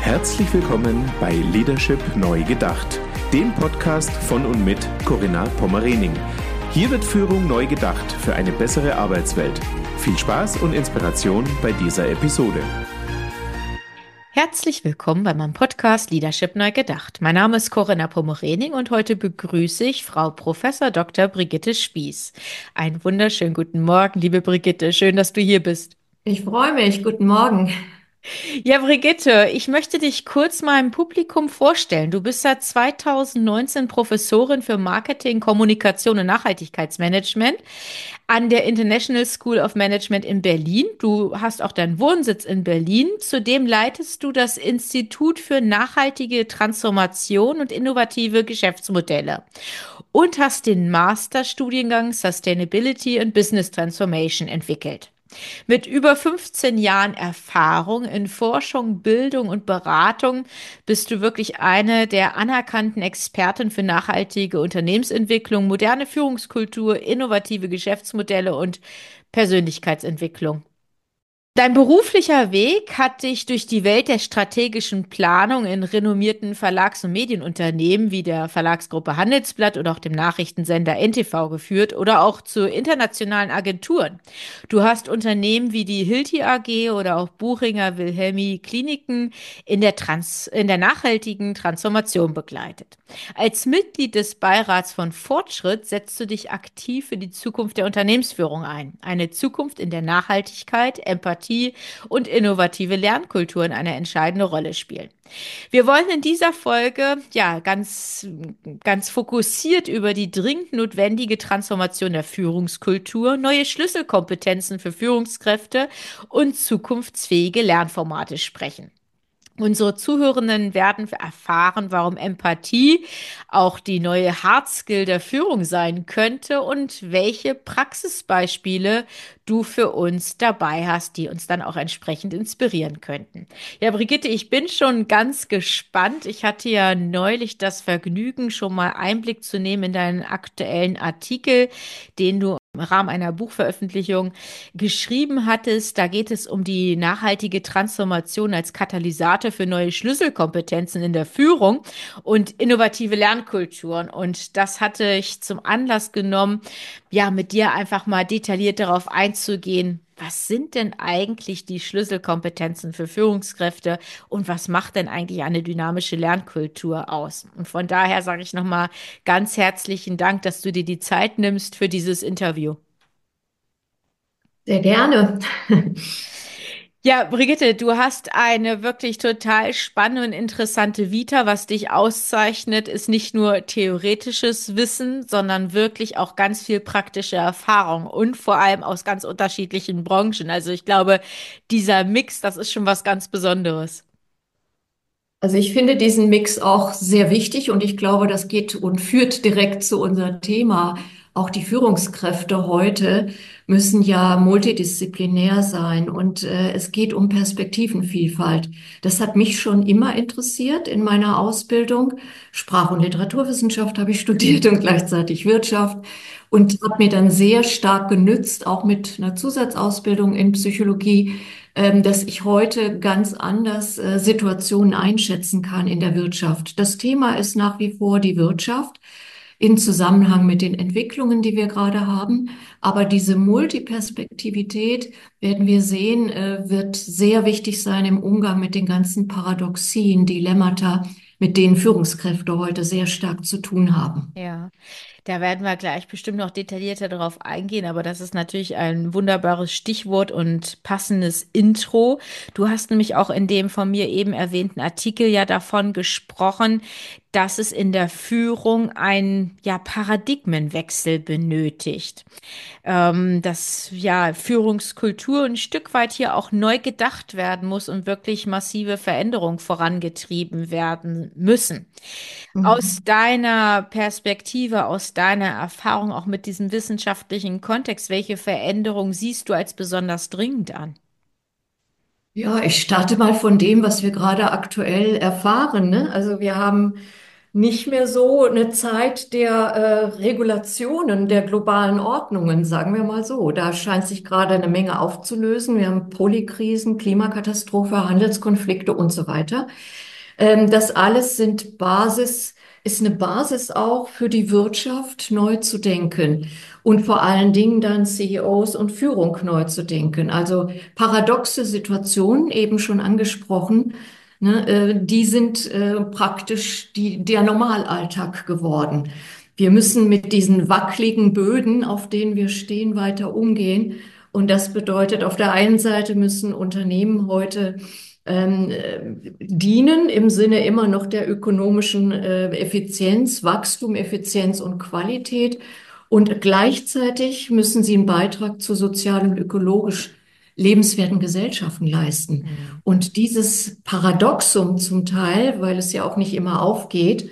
Herzlich willkommen bei Leadership neu gedacht, dem Podcast von und mit Corinna Pommerening. Hier wird Führung neu gedacht für eine bessere Arbeitswelt. Viel Spaß und Inspiration bei dieser Episode. Herzlich willkommen bei meinem Podcast Leadership neu gedacht. Mein Name ist Corinna Pommerening und heute begrüße ich Frau Professor Dr. Brigitte Spieß. Einen wunderschönen guten Morgen, liebe Brigitte. Schön, dass du hier bist. Ich freue mich. Guten Morgen. Ja, Brigitte, ich möchte dich kurz meinem Publikum vorstellen. Du bist seit 2019 Professorin für Marketing, Kommunikation und Nachhaltigkeitsmanagement an der International School of Management in Berlin. Du hast auch deinen Wohnsitz in Berlin. Zudem leitest du das Institut für nachhaltige Transformation und innovative Geschäftsmodelle und hast den Masterstudiengang Sustainability and Business Transformation entwickelt. Mit über 15 Jahren Erfahrung in Forschung, Bildung und Beratung bist du wirklich eine der anerkannten Experten für nachhaltige Unternehmensentwicklung, moderne Führungskultur, innovative Geschäftsmodelle und Persönlichkeitsentwicklung. Dein beruflicher Weg hat dich durch die Welt der strategischen Planung in renommierten Verlags- und Medienunternehmen wie der Verlagsgruppe Handelsblatt oder auch dem Nachrichtensender NTV geführt oder auch zu internationalen Agenturen. Du hast Unternehmen wie die Hilti AG oder auch Buchinger Wilhelmi Kliniken in der nachhaltigen Transformation begleitet. Als Mitglied des Beirats von Fortschritt setzt du dich aktiv für die Zukunft der Unternehmensführung ein. Eine Zukunft, in der Nachhaltigkeit, Empathie und innovative Lernkulturen eine entscheidende Rolle spielen. Wir wollen in dieser Folge ganz fokussiert über die dringend notwendige Transformation der Führungskultur, neue Schlüsselkompetenzen für Führungskräfte und zukunftsfähige Lernformate sprechen. Unsere Zuhörenden werden erfahren, warum Empathie auch die neue Hard Skill der Führung sein könnte und welche Praxisbeispiele du für uns dabei hast, die uns dann auch entsprechend inspirieren könnten. Ja, Brigitte, ich bin schon ganz gespannt. Ich hatte ja neulich das Vergnügen, schon mal Einblick zu nehmen in deinen aktuellen Artikel, den du im Rahmen einer Buchveröffentlichung geschrieben hattest. Da geht es um die nachhaltige Transformation als Katalysator für neue Schlüsselkompetenzen in der Führung und innovative Lernkulturen. Und das hatte ich zum Anlass genommen, ja, mit dir einfach mal detailliert darauf einzugehen. Was sind denn eigentlich die Schlüsselkompetenzen für Führungskräfte und was macht denn eigentlich eine dynamische Lernkultur aus? Und von daher sage ich nochmal ganz herzlichen Dank, dass du dir die Zeit nimmst für dieses Interview. Sehr gerne. Ja, Brigitte, du hast eine wirklich total spannende und interessante Vita. Was dich auszeichnet, ist nicht nur theoretisches Wissen, sondern wirklich auch ganz viel praktische Erfahrung und vor allem aus ganz unterschiedlichen Branchen. Also ich glaube, dieser Mix, das ist schon was ganz Besonderes. Also ich finde diesen Mix auch sehr wichtig und ich glaube, das geht und führt direkt zu unserem Thema. Auch die Führungskräfte heute müssen ja multidisziplinär sein und es geht um Perspektivenvielfalt. Das hat mich schon immer interessiert in meiner Ausbildung. Sprach- und Literaturwissenschaft habe ich studiert und gleichzeitig Wirtschaft und hat mir dann sehr stark genützt, auch mit einer Zusatzausbildung in Psychologie, dass ich heute ganz anders Situationen einschätzen kann in der Wirtschaft. Das Thema ist nach wie vor die Wirtschaft in Zusammenhang mit den Entwicklungen, die wir gerade haben. Aber diese Multiperspektivität, werden wir sehen, wird sehr wichtig sein im Umgang mit den ganzen Paradoxien, Dilemmata, mit denen Führungskräfte heute sehr stark zu tun haben. Ja, da werden wir gleich bestimmt noch detaillierter darauf eingehen, aber das ist natürlich ein wunderbares Stichwort und passendes Intro. Du hast nämlich auch in dem von mir eben erwähnten Artikel ja davon gesprochen, dass es in der Führung einen Paradigmenwechsel benötigt, dass ja Führungskultur ein Stück weit hier auch neu gedacht werden muss und wirklich massive Veränderungen vorangetrieben werden müssen. Aus Mhm. deiner Perspektive, aus deiner Erfahrung auch mit diesem wissenschaftlichen Kontext, welche Veränderung siehst du als besonders dringend an? Ja, ich starte mal von dem, was wir gerade aktuell erfahren, ne? Also wir haben nicht mehr so eine Zeit der Regulationen, der globalen Ordnungen, sagen wir mal so. Da scheint sich gerade eine Menge aufzulösen. Wir haben Polikrisen, Klimakatastrophe, Handelskonflikte und so weiter. Das alles ist eine Basis auch für die Wirtschaft neu zu denken und vor allen Dingen dann CEOs und Führung neu zu denken. Also paradoxe Situationen, eben schon angesprochen, ne, die sind praktisch der Normalalltag geworden. Wir müssen mit diesen wackeligen Böden, auf denen wir stehen, weiter umgehen. Und das bedeutet, auf der einen Seite müssen Unternehmen heute dienen im Sinne immer noch der ökonomischen Effizienz, Wachstum, Effizienz und Qualität. Und gleichzeitig müssen sie einen Beitrag zu sozial und ökologisch lebenswerten Gesellschaften leisten. Mhm. Und dieses Paradoxum zum Teil, weil es ja auch nicht immer aufgeht,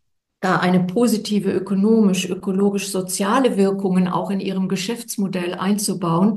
da eine positive ökonomisch, ökologisch, soziale Wirkungen auch in ihrem Geschäftsmodell einzubauen,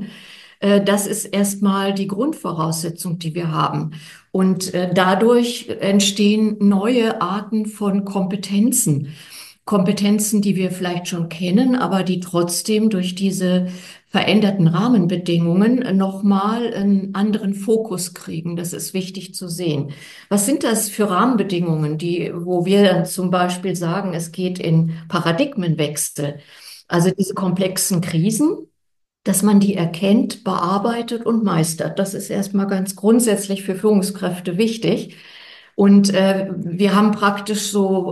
das ist erstmal die Grundvoraussetzung, die wir haben. Und dadurch entstehen neue Arten von Kompetenzen. Kompetenzen, die wir vielleicht schon kennen, aber die trotzdem durch diese veränderten Rahmenbedingungen nochmal einen anderen Fokus kriegen. Das ist wichtig zu sehen. Was sind das für Rahmenbedingungen, wo wir dann zum Beispiel sagen, es geht in Paradigmenwechsel? Also diese komplexen Krisen, dass man die erkennt, bearbeitet und meistert. Das ist erstmal ganz grundsätzlich für Führungskräfte wichtig. Und wir haben praktisch so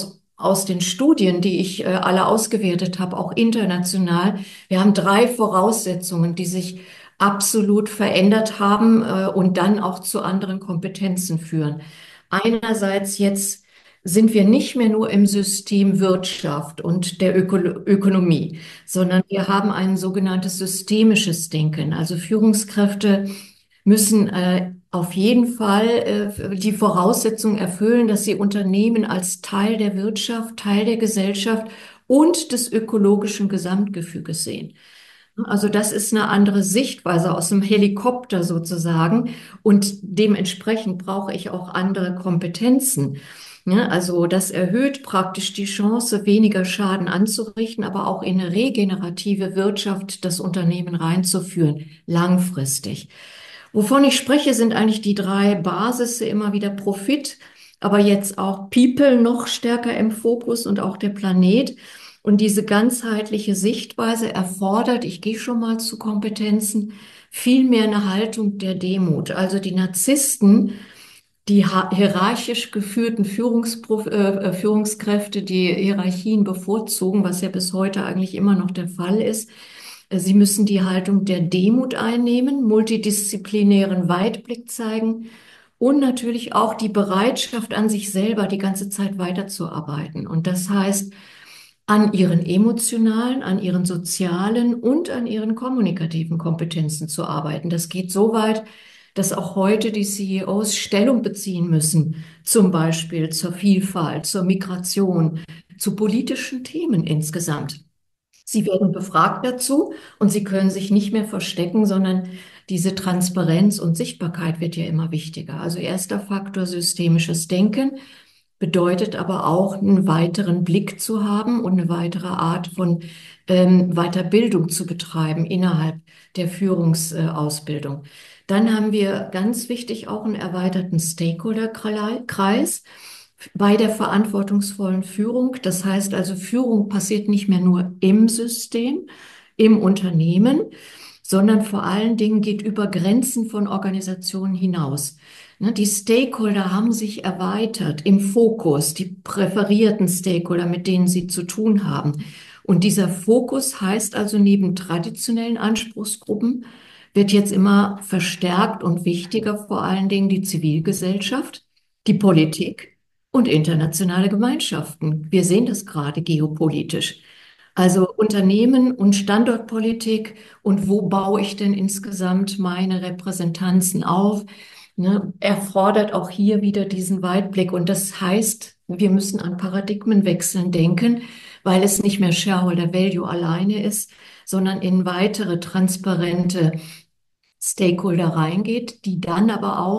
aus den Studien, die ich alle ausgewertet habe, auch international, wir haben drei Voraussetzungen, die sich absolut verändert haben und dann auch zu anderen Kompetenzen führen. Einerseits jetzt sind wir nicht mehr nur im System Wirtschaft und der Ökonomie, sondern wir haben ein sogenanntes systemisches Denken. Also Führungskräfte müssen auf jeden Fall die Voraussetzung erfüllen, dass sie Unternehmen als Teil der Wirtschaft, Teil der Gesellschaft und des ökologischen Gesamtgefüges sehen. Also das ist eine andere Sichtweise aus dem Helikopter sozusagen und dementsprechend brauche ich auch andere Kompetenzen. Ja, also das erhöht praktisch die Chance, weniger Schaden anzurichten, aber auch in eine regenerative Wirtschaft das Unternehmen reinzuführen, langfristig. Wovon ich spreche, sind eigentlich die drei Basis immer wieder Profit, aber jetzt auch People noch stärker im Fokus und auch der Planet. Und diese ganzheitliche Sichtweise erfordert, ich gehe schon mal zu Kompetenzen, vielmehr eine Haltung der Demut. Also die Narzissten, die hierarchisch geführten Führungskräfte, die Hierarchien bevorzugen, was ja bis heute eigentlich immer noch der Fall ist. Sie müssen die Haltung der Demut einnehmen, multidisziplinären Weitblick zeigen und natürlich auch die Bereitschaft an sich selber die ganze Zeit weiterzuarbeiten. Und das heißt, an ihren emotionalen, an ihren sozialen und an ihren kommunikativen Kompetenzen zu arbeiten. Das geht so weit, dass auch heute die CEOs Stellung beziehen müssen, zum Beispiel zur Vielfalt, zur Migration, zu politischen Themen insgesamt. Sie werden befragt dazu und sie können sich nicht mehr verstecken, sondern diese Transparenz und Sichtbarkeit wird ja immer wichtiger. Also erster Faktor systemisches Denken bedeutet aber auch, einen weiteren Blick zu haben und eine weitere Art von Weiterbildung zu betreiben innerhalb der Führungsausbildung. Dann haben wir ganz wichtig auch einen erweiterten Stakeholderkreis bei der verantwortungsvollen Führung. Das heißt also, Führung passiert nicht mehr nur im System, im Unternehmen, sondern vor allen Dingen geht über Grenzen von Organisationen hinaus. Ne, die Stakeholder haben sich erweitert im Fokus, die präferierten Stakeholder, mit denen sie zu tun haben. Und dieser Fokus heißt also, neben traditionellen Anspruchsgruppen wird jetzt immer verstärkt und wichtiger vor allen Dingen die Zivilgesellschaft, die Politik und internationale Gemeinschaften. Wir sehen das gerade geopolitisch. Also Unternehmen und Standortpolitik und wo baue ich denn insgesamt meine Repräsentanzen auf? Ne, erfordert auch hier wieder diesen Weitblick. Und das heißt, wir müssen an Paradigmenwechseln denken, weil es nicht mehr Shareholder Value alleine ist, sondern in weitere transparente Stakeholder reingeht, die dann aber auch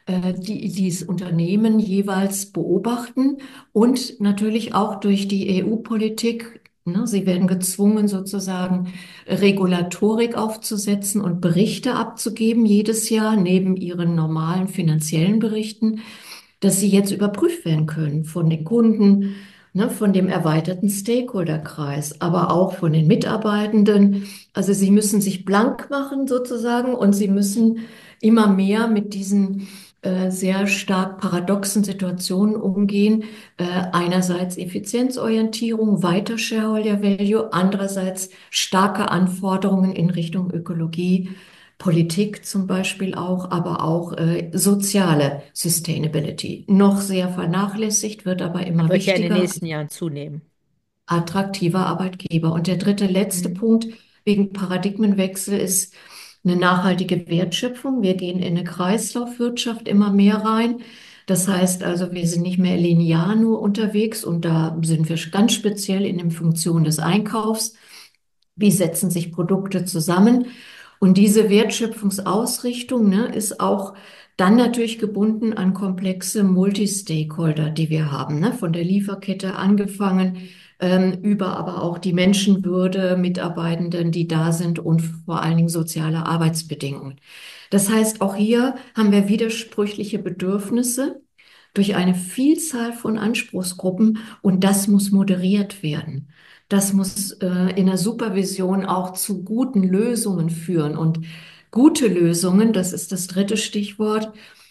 die dieses Unternehmen jeweils beobachten und natürlich auch durch die EU-Politik. Ne, sie werden gezwungen, sozusagen Regulatorik aufzusetzen und Berichte abzugeben jedes Jahr neben ihren normalen finanziellen Berichten, dass sie jetzt überprüft werden können von den Kunden, ne, von dem erweiterten Stakeholderkreis, aber auch von den Mitarbeitenden. Also sie müssen sich blank machen sozusagen und sie müssen immer mehr mit diesen sehr stark paradoxen Situationen umgehen. Einerseits Effizienzorientierung, weiter Shareholder Value, andererseits starke Anforderungen in Richtung Ökologie, Politik zum Beispiel auch, aber auch soziale Sustainability. Noch sehr vernachlässigt, wird aber immer Wird ja in den wichtiger. nächsten Jahren zunehmen. Attraktiver Arbeitgeber. Und der dritte, letzte Mhm. Punkt wegen Paradigmenwechsel ist eine nachhaltige Wertschöpfung. Wir gehen in eine Kreislaufwirtschaft immer mehr rein. Das heißt also, wir sind nicht mehr linear nur unterwegs und da sind wir ganz speziell in der Funktion des Einkaufs. Wie setzen sich Produkte zusammen? Und diese Wertschöpfungsausrichtung, ne, ist auch dann natürlich gebunden an komplexe Multi-Stakeholder, die wir haben, ne, von der Lieferkette angefangen, über aber auch die Menschenwürde, Mitarbeitenden, die da sind und vor allen Dingen soziale Arbeitsbedingungen. Das heißt, auch hier haben wir widersprüchliche Bedürfnisse durch eine Vielzahl von Anspruchsgruppen und das muss moderiert werden. Das muss in der Supervision auch zu guten Lösungen führen. Und gute Lösungen, das ist das dritte Stichwort,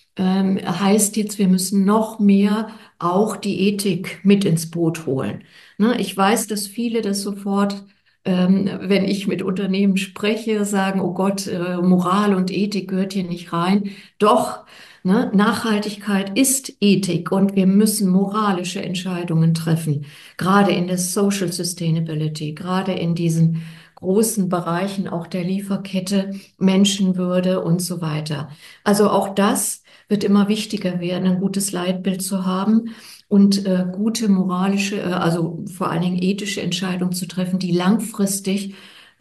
heißt jetzt, wir müssen noch mehr auch die Ethik mit ins Boot holen. Ne, ich weiß, dass viele das sofort, wenn ich mit Unternehmen spreche, sagen, oh Gott, Moral und Ethik gehört hier nicht rein. Doch, ne, Nachhaltigkeit ist Ethik und wir müssen moralische Entscheidungen treffen, gerade in der Social Sustainability, gerade in diesen großen Bereichen auch der Lieferkette, Menschenwürde und so weiter. Also auch das wird immer wichtiger werden, ein gutes Leitbild zu haben und gute moralische, also vor allen Dingen ethische Entscheidungen zu treffen, die langfristig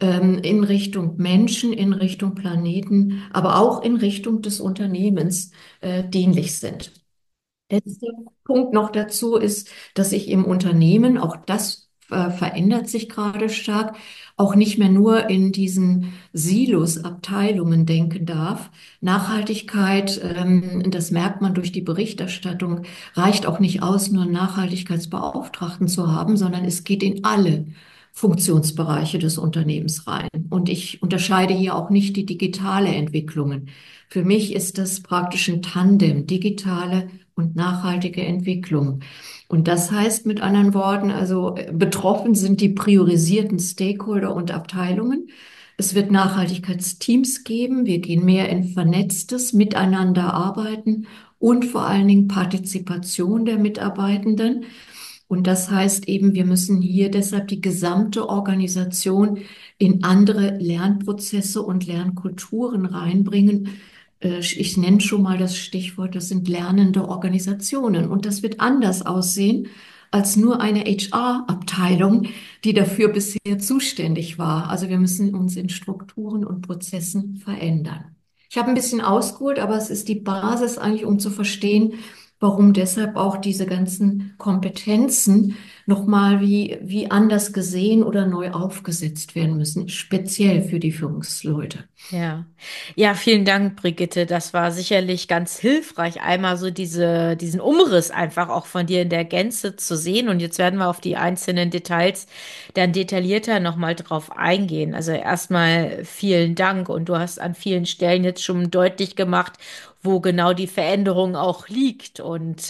in Richtung Menschen, in Richtung Planeten, aber auch in Richtung des Unternehmens dienlich sind. Letzter Punkt noch dazu ist, dass ich im Unternehmen, auch das verändert sich gerade stark, auch nicht mehr nur in diesen Silos, Abteilungen denken darf. Nachhaltigkeit, das merkt man durch die Berichterstattung, reicht auch nicht aus, nur einen Nachhaltigkeitsbeauftragten zu haben, sondern es geht in alle Funktionsbereiche des Unternehmens rein. Und ich unterscheide hier auch nicht die digitale Entwicklungen. Für mich ist das praktisch ein Tandem, digitale und nachhaltige Entwicklung. Und das heißt mit anderen Worten, also betroffen sind die priorisierten Stakeholder und Abteilungen. Es wird Nachhaltigkeitsteams geben. Wir gehen mehr in vernetztes Miteinander arbeiten und vor allen Dingen Partizipation der Mitarbeitenden. Und das heißt eben, wir müssen hier deshalb die gesamte Organisation in andere Lernprozesse und Lernkulturen reinbringen. Ich nenne schon mal das Stichwort, das sind lernende Organisationen. Und das wird anders aussehen als nur eine HR-Abteilung, die dafür bisher zuständig war. Also wir müssen uns in Strukturen und Prozessen verändern. Ich habe ein bisschen ausgeholt, aber es ist die Basis eigentlich, um zu verstehen, warum deshalb auch diese ganzen Kompetenzen nochmal wie anders gesehen oder neu aufgesetzt werden müssen, speziell für die Führungsleute. Ja, ja, vielen Dank, Brigitte. Das war sicherlich ganz hilfreich, einmal so diesen Umriss einfach auch von dir in der Gänze zu sehen. Und jetzt werden wir auf die einzelnen Details dann detaillierter nochmal drauf eingehen. Also erstmal vielen Dank und du hast an vielen Stellen jetzt schon deutlich gemacht, wo genau die Veränderung auch liegt. Und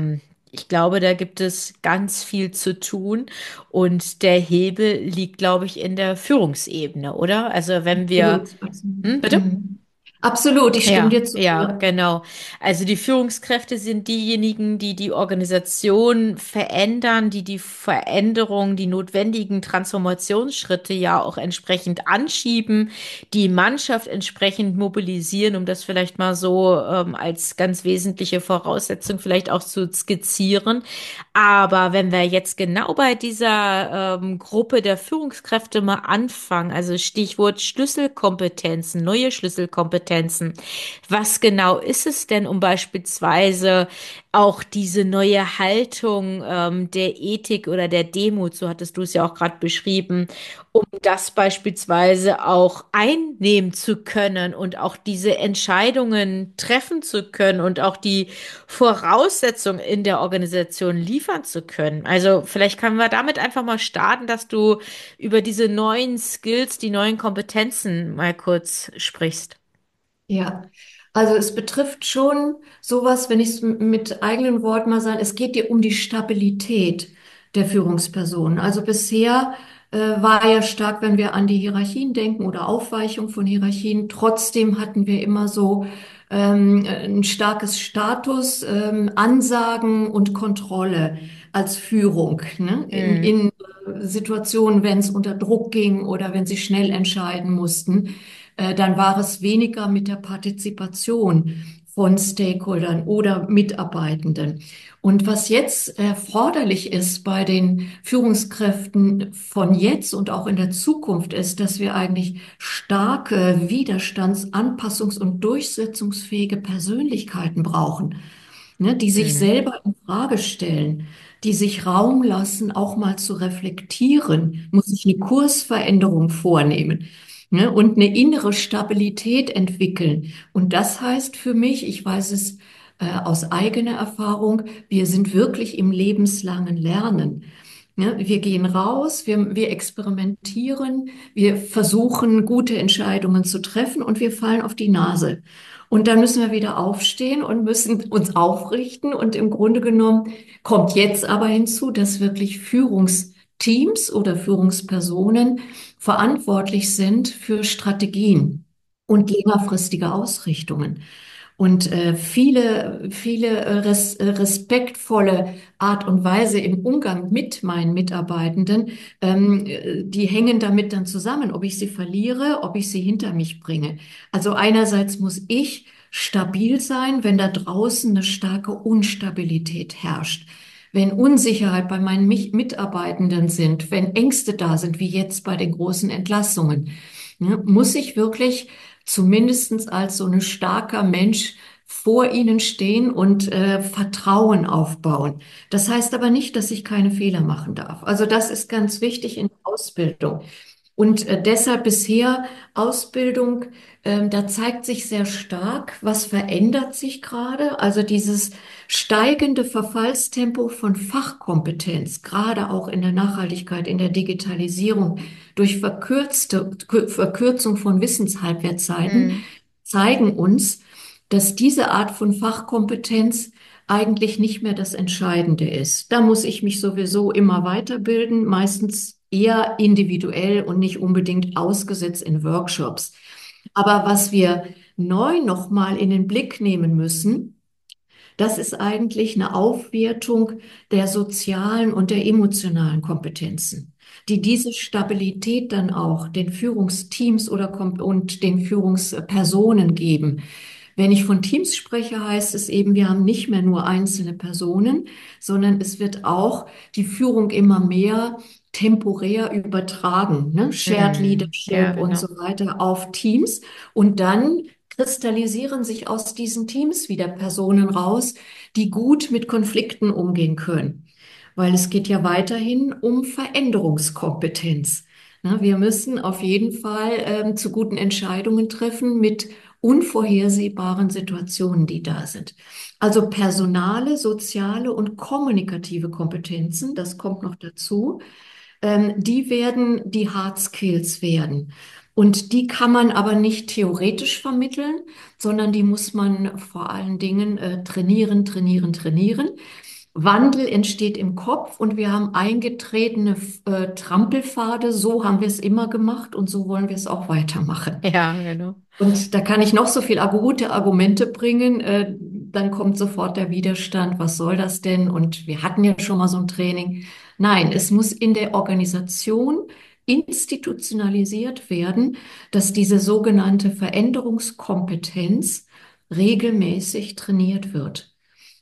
ich glaube, da gibt es ganz viel zu tun. Und der Hebel liegt, glaube ich, in der Führungsebene, oder? Also wenn wir Absolut, absolut. bitte? Mhm. Absolut, ich stimme Ja, dir zu. ja, Ja. genau. Also die Führungskräfte sind diejenigen, die die Organisation verändern, die die Veränderung, die notwendigen Transformationsschritte ja auch entsprechend anschieben, die Mannschaft entsprechend mobilisieren, um das vielleicht mal so als ganz wesentliche Voraussetzung vielleicht auch zu skizzieren. Aber wenn wir jetzt genau bei dieser Gruppe der Führungskräfte mal anfangen, also Stichwort Schlüsselkompetenzen, neue Schlüsselkompetenzen, Kompetenzen. Was genau ist es denn, um beispielsweise auch diese neue Haltung der Ethik oder der Demut, so hattest du es ja auch gerade beschrieben, um das beispielsweise auch einnehmen zu können und auch diese Entscheidungen treffen zu können und auch die Voraussetzungen in der Organisation liefern zu können? Also vielleicht können wir damit einfach mal starten, dass du über diese neuen Skills, die neuen Kompetenzen mal kurz sprichst. Ja, also es betrifft schon sowas, wenn ich es mit eigenen Worten mal sagen, es geht dir um die Stabilität der Führungsperson. Also bisher war ja stark, wenn wir an die Hierarchien denken oder Aufweichung von Hierarchien, trotzdem hatten wir immer so ein starkes Status, Ansagen und Kontrolle als Führung, ne? Mhm. In Situationen, wenn es unter Druck ging oder wenn sie schnell entscheiden mussten, dann war es weniger mit der Partizipation von Stakeholdern oder Mitarbeitenden. Und was jetzt erforderlich ist bei den Führungskräften von jetzt und auch in der Zukunft ist, dass wir eigentlich starke, anpassungs- und durchsetzungsfähige Persönlichkeiten brauchen, ne, die sich Mhm. selber in Frage stellen, die sich Raum lassen, auch mal zu reflektieren, muss ich eine Kursveränderung vornehmen, ne, und eine innere Stabilität entwickeln. Und das heißt für mich, ich weiß es aus eigener Erfahrung, wir sind wirklich im lebenslangen Lernen. Ne, wir gehen raus, wir experimentieren, wir versuchen, gute Entscheidungen zu treffen und wir fallen auf die Nase. Und dann müssen wir wieder aufstehen und müssen uns aufrichten. Und im Grunde genommen kommt jetzt aber hinzu, dass wirklich Führungsteams oder Führungspersonen verantwortlich sind für Strategien und längerfristige Ausrichtungen. Und viele respektvolle Art und Weise im Umgang mit meinen Mitarbeitenden, die hängen damit dann zusammen, ob ich sie verliere, ob ich sie hinter mich bringe. Also einerseits muss ich stabil sein, wenn da draußen eine starke Unstabilität herrscht. Wenn Unsicherheit bei meinen Mitarbeitenden sind, wenn Ängste da sind, wie jetzt bei den großen Entlassungen, ne, muss ich wirklich zumindestens als so ein starker Mensch vor ihnen stehen und Vertrauen aufbauen. Das heißt aber nicht, dass ich keine Fehler machen darf. Also das ist ganz wichtig in der Ausbildung. Und deshalb bisher Ausbildung, da zeigt sich sehr stark, was verändert sich gerade. Also dieses steigende Verfallstempo von Fachkompetenz, gerade auch in der Nachhaltigkeit, in der Digitalisierung, durch Verkürzung von Wissenshalbwertzeiten, Mhm. zeigen uns, dass diese Art von Fachkompetenz eigentlich nicht mehr das Entscheidende ist. Da muss ich mich sowieso immer weiterbilden, meistens eher individuell und nicht unbedingt ausgesetzt in Workshops. Aber was wir neu nochmal in den Blick nehmen müssen, das ist eigentlich eine Aufwertung der sozialen und der emotionalen Kompetenzen, die diese Stabilität dann auch den Führungsteams und den Führungspersonen geben. Wenn ich von Teams spreche, heißt es eben, wir haben nicht mehr nur einzelne Personen, sondern es wird auch die Führung immer mehr temporär übertragen, ne? Shared Mhm. Ja, Leadership und genau. so weiter auf Teams. Und dann kristallisieren sich aus diesen Teams wieder Personen raus, die gut mit Konflikten umgehen können. Weil es geht ja weiterhin um Veränderungskompetenz. Ne, wir müssen auf jeden Fall zu guten Entscheidungen treffen mit unvorhersehbaren Situationen, die da sind. Also personale, soziale und kommunikative Kompetenzen, das kommt noch dazu, die werden die Hard Skills werden. Und die kann man aber nicht theoretisch vermitteln, sondern die muss man vor allen Dingen trainieren, trainieren, trainieren. Wandel entsteht im Kopf und wir haben eingetretene Trampelpfade. So haben wir es immer gemacht und so wollen wir es auch weitermachen. Ja, genau. Und da kann ich noch so viel gute Argumente bringen, dann kommt sofort der Widerstand, was soll das denn? Und wir hatten ja schon mal so ein Training. Nein, es muss in der Organisation institutionalisiert werden, dass diese sogenannte Veränderungskompetenz regelmäßig trainiert wird.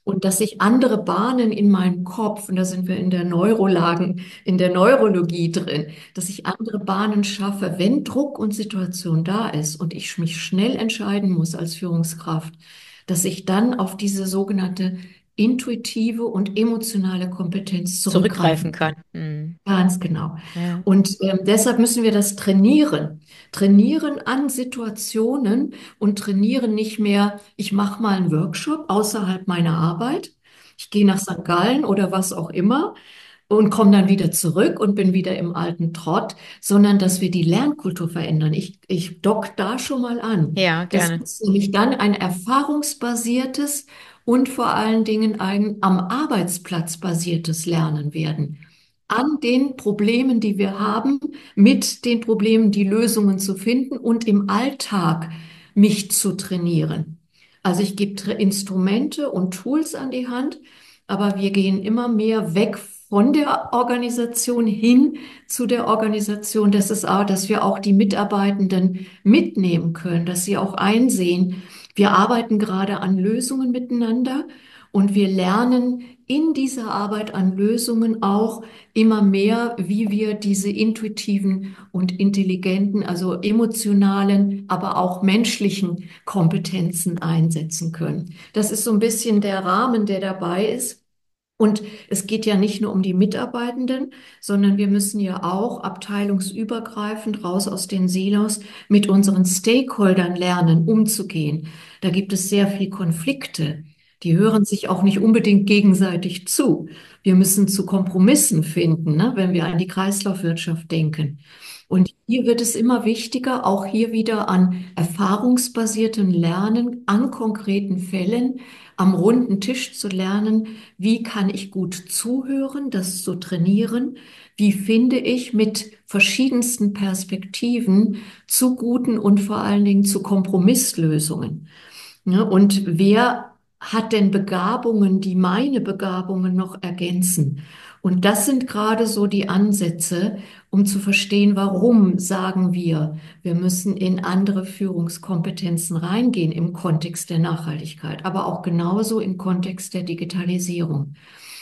Und dass ich andere Bahnen in meinem Kopf, und da sind wir in der Neurolagen, in der Neurologie drin, dass ich andere Bahnen schaffe, wenn Druck und Situation da ist und ich mich schnell entscheiden muss als Führungskraft, dass ich dann auf diese sogenannte intuitive und emotionale Kompetenz Zurückgreifen zurückgreifen kann. kann. Ganz genau. Ja. Und deshalb müssen wir das trainieren. Trainieren an Situationen und trainieren nicht mehr, ich mache mal einen Workshop außerhalb meiner Arbeit. Ich gehe nach St. Gallen oder was auch immer und komme dann wieder zurück und bin wieder im alten Trott, sondern dass wir die Lernkultur verändern. Ich dock da schon mal an. Ja, Das gerne. ist nämlich dann ein erfahrungsbasiertes und vor allen Dingen ein am Arbeitsplatz basiertes Lernen werden. An den Problemen, die wir haben, mit den Problemen die Lösungen zu finden und im Alltag mich zu trainieren. Also ich gebe Instrumente und Tools an die Hand, aber wir gehen immer mehr weg von der Organisation hin zu der Organisation. Das ist auch, dass wir auch die Mitarbeitenden mitnehmen können, dass sie auch einsehen, wir arbeiten gerade an Lösungen miteinander und wir lernen in dieser Arbeit an Lösungen auch immer mehr, wie wir diese intuitiven und intelligenten, also emotionalen, aber auch menschlichen Kompetenzen einsetzen können. Das ist so ein bisschen der Rahmen, der dabei ist. Und es geht ja nicht nur um die Mitarbeitenden, sondern wir müssen ja auch abteilungsübergreifend raus aus den Silos mit unseren Stakeholdern lernen, umzugehen. Da gibt es sehr viel Konflikte. Die hören sich auch nicht unbedingt gegenseitig zu. Wir müssen zu Kompromissen finden, ne, wenn wir an die Kreislaufwirtschaft denken. Und hier wird es immer wichtiger, auch hier wieder an erfahrungsbasiertem Lernen, an konkreten Fällen, am runden Tisch zu lernen, wie kann ich gut zuhören, das zu trainieren, wie finde ich mit verschiedensten Perspektiven zu guten und vor allen Dingen zu Kompromisslösungen. Ne? Und wer hat denn Begabungen, die meine Begabungen noch ergänzen? Und das sind gerade so die Ansätze, um zu verstehen, warum sagen wir, wir müssen in andere Führungskompetenzen reingehen im Kontext der Nachhaltigkeit, aber auch genauso im Kontext der Digitalisierung.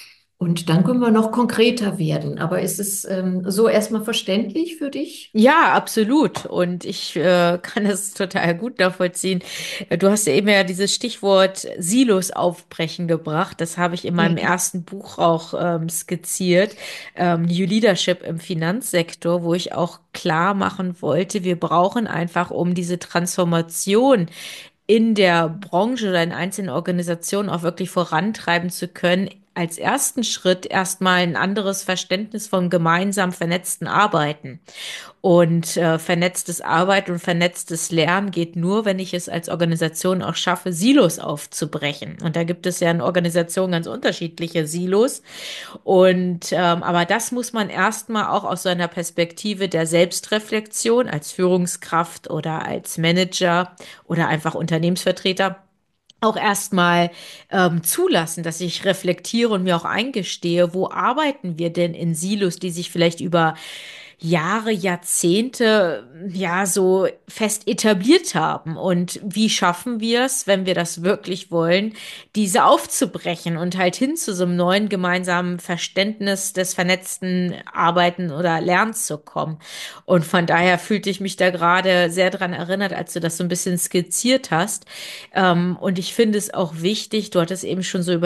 Und dann können wir noch konkreter werden. Aber ist es so erstmal verständlich für dich? Ja, absolut. Und ich kann es total gut nachvollziehen. Du hast ja eben ja dieses Stichwort Silos aufbrechen gebracht. Das habe ich in Ja. meinem ersten Buch auch skizziert, New Leadership im Finanzsektor, wo ich auch klar machen wollte, wir brauchen einfach, um diese Transformation in der Branche oder in einzelnen Organisationen auch wirklich vorantreiben zu können, als ersten Schritt erstmal ein anderes Verständnis von gemeinsam vernetzten Arbeiten. Und vernetztes Arbeiten und vernetztes Lernen geht nur, wenn ich es als Organisation auch schaffe, Silos aufzubrechen. Und da gibt es ja in Organisationen ganz unterschiedliche Silos. Und aber das muss man erstmal auch aus so einer Perspektive der Selbstreflexion als Führungskraft oder als Manager oder einfach Unternehmensvertreter auch erstmal zulassen, dass ich reflektiere und mir auch eingestehe, wo arbeiten wir denn in Silos, die sich vielleicht über Jahre, Jahrzehnte, ja, so fest etabliert haben. Und wie schaffen wir es, wenn wir das wirklich wollen, diese aufzubrechen und halt hin zu so einem neuen gemeinsamen Verständnis des vernetzten Arbeiten oder Lernens zu kommen. Und von daher fühlte ich mich da gerade sehr dran erinnert, als du das so ein bisschen skizziert hast. Und ich finde es auch wichtig, du hattest eben schon so über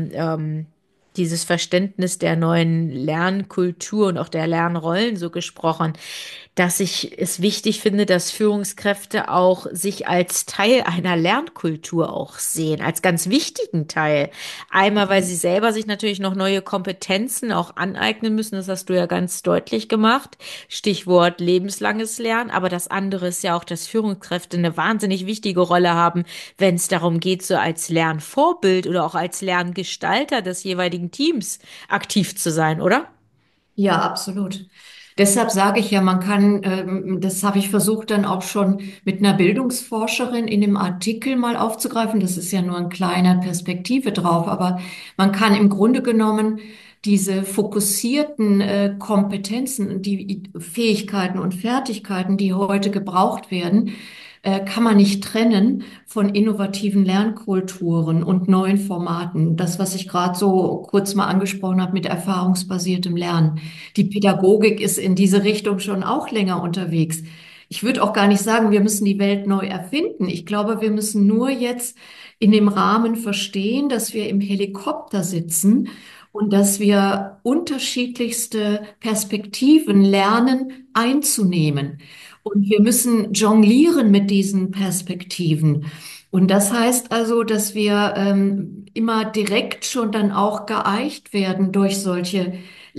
dieses Verständnis der neuen Lernkultur und auch der Lernrollen so gesprochen, dass ich es wichtig finde, dass Führungskräfte auch sich als Teil einer Lernkultur auch sehen, als ganz wichtigen Teil. Einmal, weil sie selber sich natürlich noch neue Kompetenzen auch aneignen müssen, das hast du ja ganz deutlich gemacht. Stichwort lebenslanges Lernen, aber das andere ist ja auch, dass Führungskräfte eine wahnsinnig wichtige Rolle haben, wenn es darum geht, so als Lernvorbild oder auch als Lerngestalter des jeweiligen Teams aktiv zu sein, oder? Ja, absolut. Deshalb sage ich ja, man kann, das habe ich versucht dann auch schon mit einer Bildungsforscherin in dem Artikel mal aufzugreifen. Das ist ja nur ein kleiner Perspektive drauf, aber man kann im Grunde genommen diese fokussierten Kompetenzen, die Fähigkeiten und Fertigkeiten, die heute gebraucht werden, kann man nicht trennen von innovativen Lernkulturen und neuen Formaten. Das, was ich gerade so kurz mal angesprochen habe mit erfahrungsbasiertem Lernen. Die Pädagogik ist in diese Richtung schon auch länger unterwegs. Ich würde auch gar nicht sagen, wir müssen die Welt neu erfinden. Ich glaube, wir müssen nur jetzt in dem Rahmen verstehen, dass wir im Helikopter sitzen und dass wir unterschiedlichste Perspektiven lernen einzunehmen. Und wir müssen jonglieren mit diesen Perspektiven. Und das heißt also, dass wir immer direkt schon dann auch geeicht werden durch solche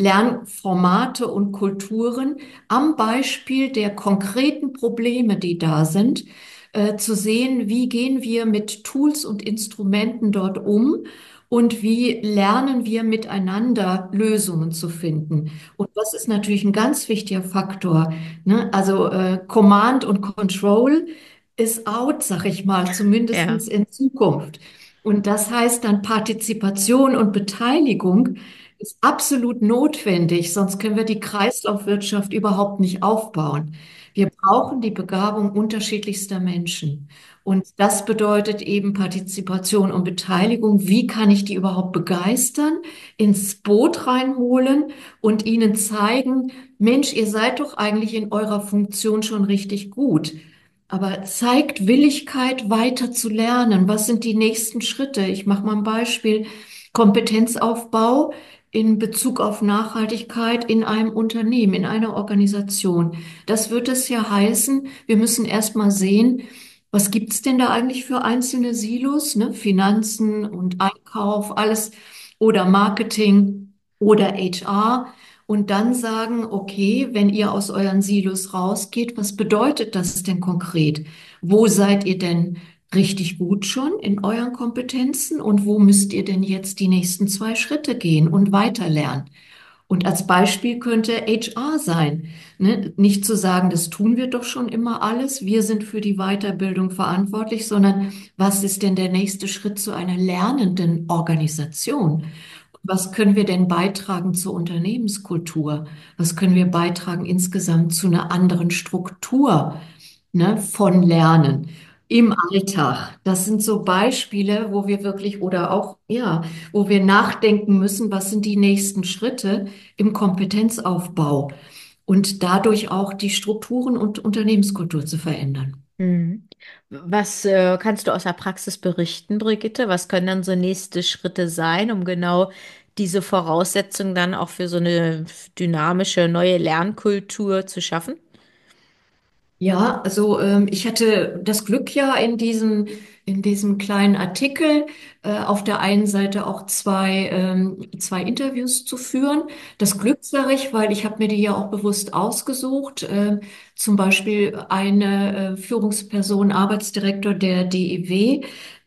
Lernformate und Kulturen am Beispiel der konkreten Probleme, die da sind, zu sehen, wie gehen wir mit Tools und Instrumenten dort um und wie lernen wir miteinander Lösungen zu finden. Und das ist natürlich ein ganz wichtiger Faktor. Ne? Also Command und Control ist out, sag ich mal, zumindest Ja. in Zukunft. Und das heißt dann Partizipation und Beteiligung ist absolut notwendig, sonst können wir die Kreislaufwirtschaft überhaupt nicht aufbauen. Wir brauchen die Begabung unterschiedlichster Menschen. Und das bedeutet eben Partizipation und Beteiligung. Wie kann ich die überhaupt begeistern, ins Boot reinholen und ihnen zeigen, Mensch, ihr seid doch eigentlich in eurer Funktion schon richtig gut. Aber zeigt Willigkeit, weiter zu lernen. Was sind die nächsten Schritte? Ich mache mal ein Beispiel. Kompetenzaufbau in Bezug auf Nachhaltigkeit in einem Unternehmen, in einer Organisation. Das wird es ja heißen, wir müssen erst mal sehen, was gibt's denn da eigentlich für einzelne Silos, ne? Finanzen und Einkauf, alles oder Marketing oder HR. Und dann sagen, okay, wenn ihr aus euren Silos rausgeht, was bedeutet das denn konkret? Wo seid ihr denn richtig gut schon in euren Kompetenzen und wo müsst ihr denn jetzt die nächsten 2 Schritte gehen und weiterlernen? Und als Beispiel könnte HR sein, ne? Nicht zu sagen, das tun wir doch schon immer alles, wir sind für die Weiterbildung verantwortlich, sondern was ist denn der nächste Schritt zu einer lernenden Organisation? Was können wir denn beitragen zur Unternehmenskultur? Was können wir beitragen insgesamt zu einer anderen Struktur, ne, von Lernen im Alltag? Das sind so Beispiele, wo wir wirklich oder auch, ja, wo wir nachdenken müssen, was sind die nächsten Schritte im Kompetenzaufbau und dadurch auch die Strukturen und Unternehmenskultur zu verändern. Mhm. Was kannst du aus der Praxis berichten, Brigitte? Was können dann so nächste Schritte sein, um genau diese Voraussetzungen dann auch für so eine dynamische neue Lernkultur zu schaffen? Ja, also ich hatte das Glück ja in diesem kleinen Artikel auf der einen Seite auch zwei Interviews zu führen. Das Glück sage ich, weil ich habe mir die ja auch bewusst ausgesucht. Zum Beispiel eine Führungsperson, Arbeitsdirektor der DEW,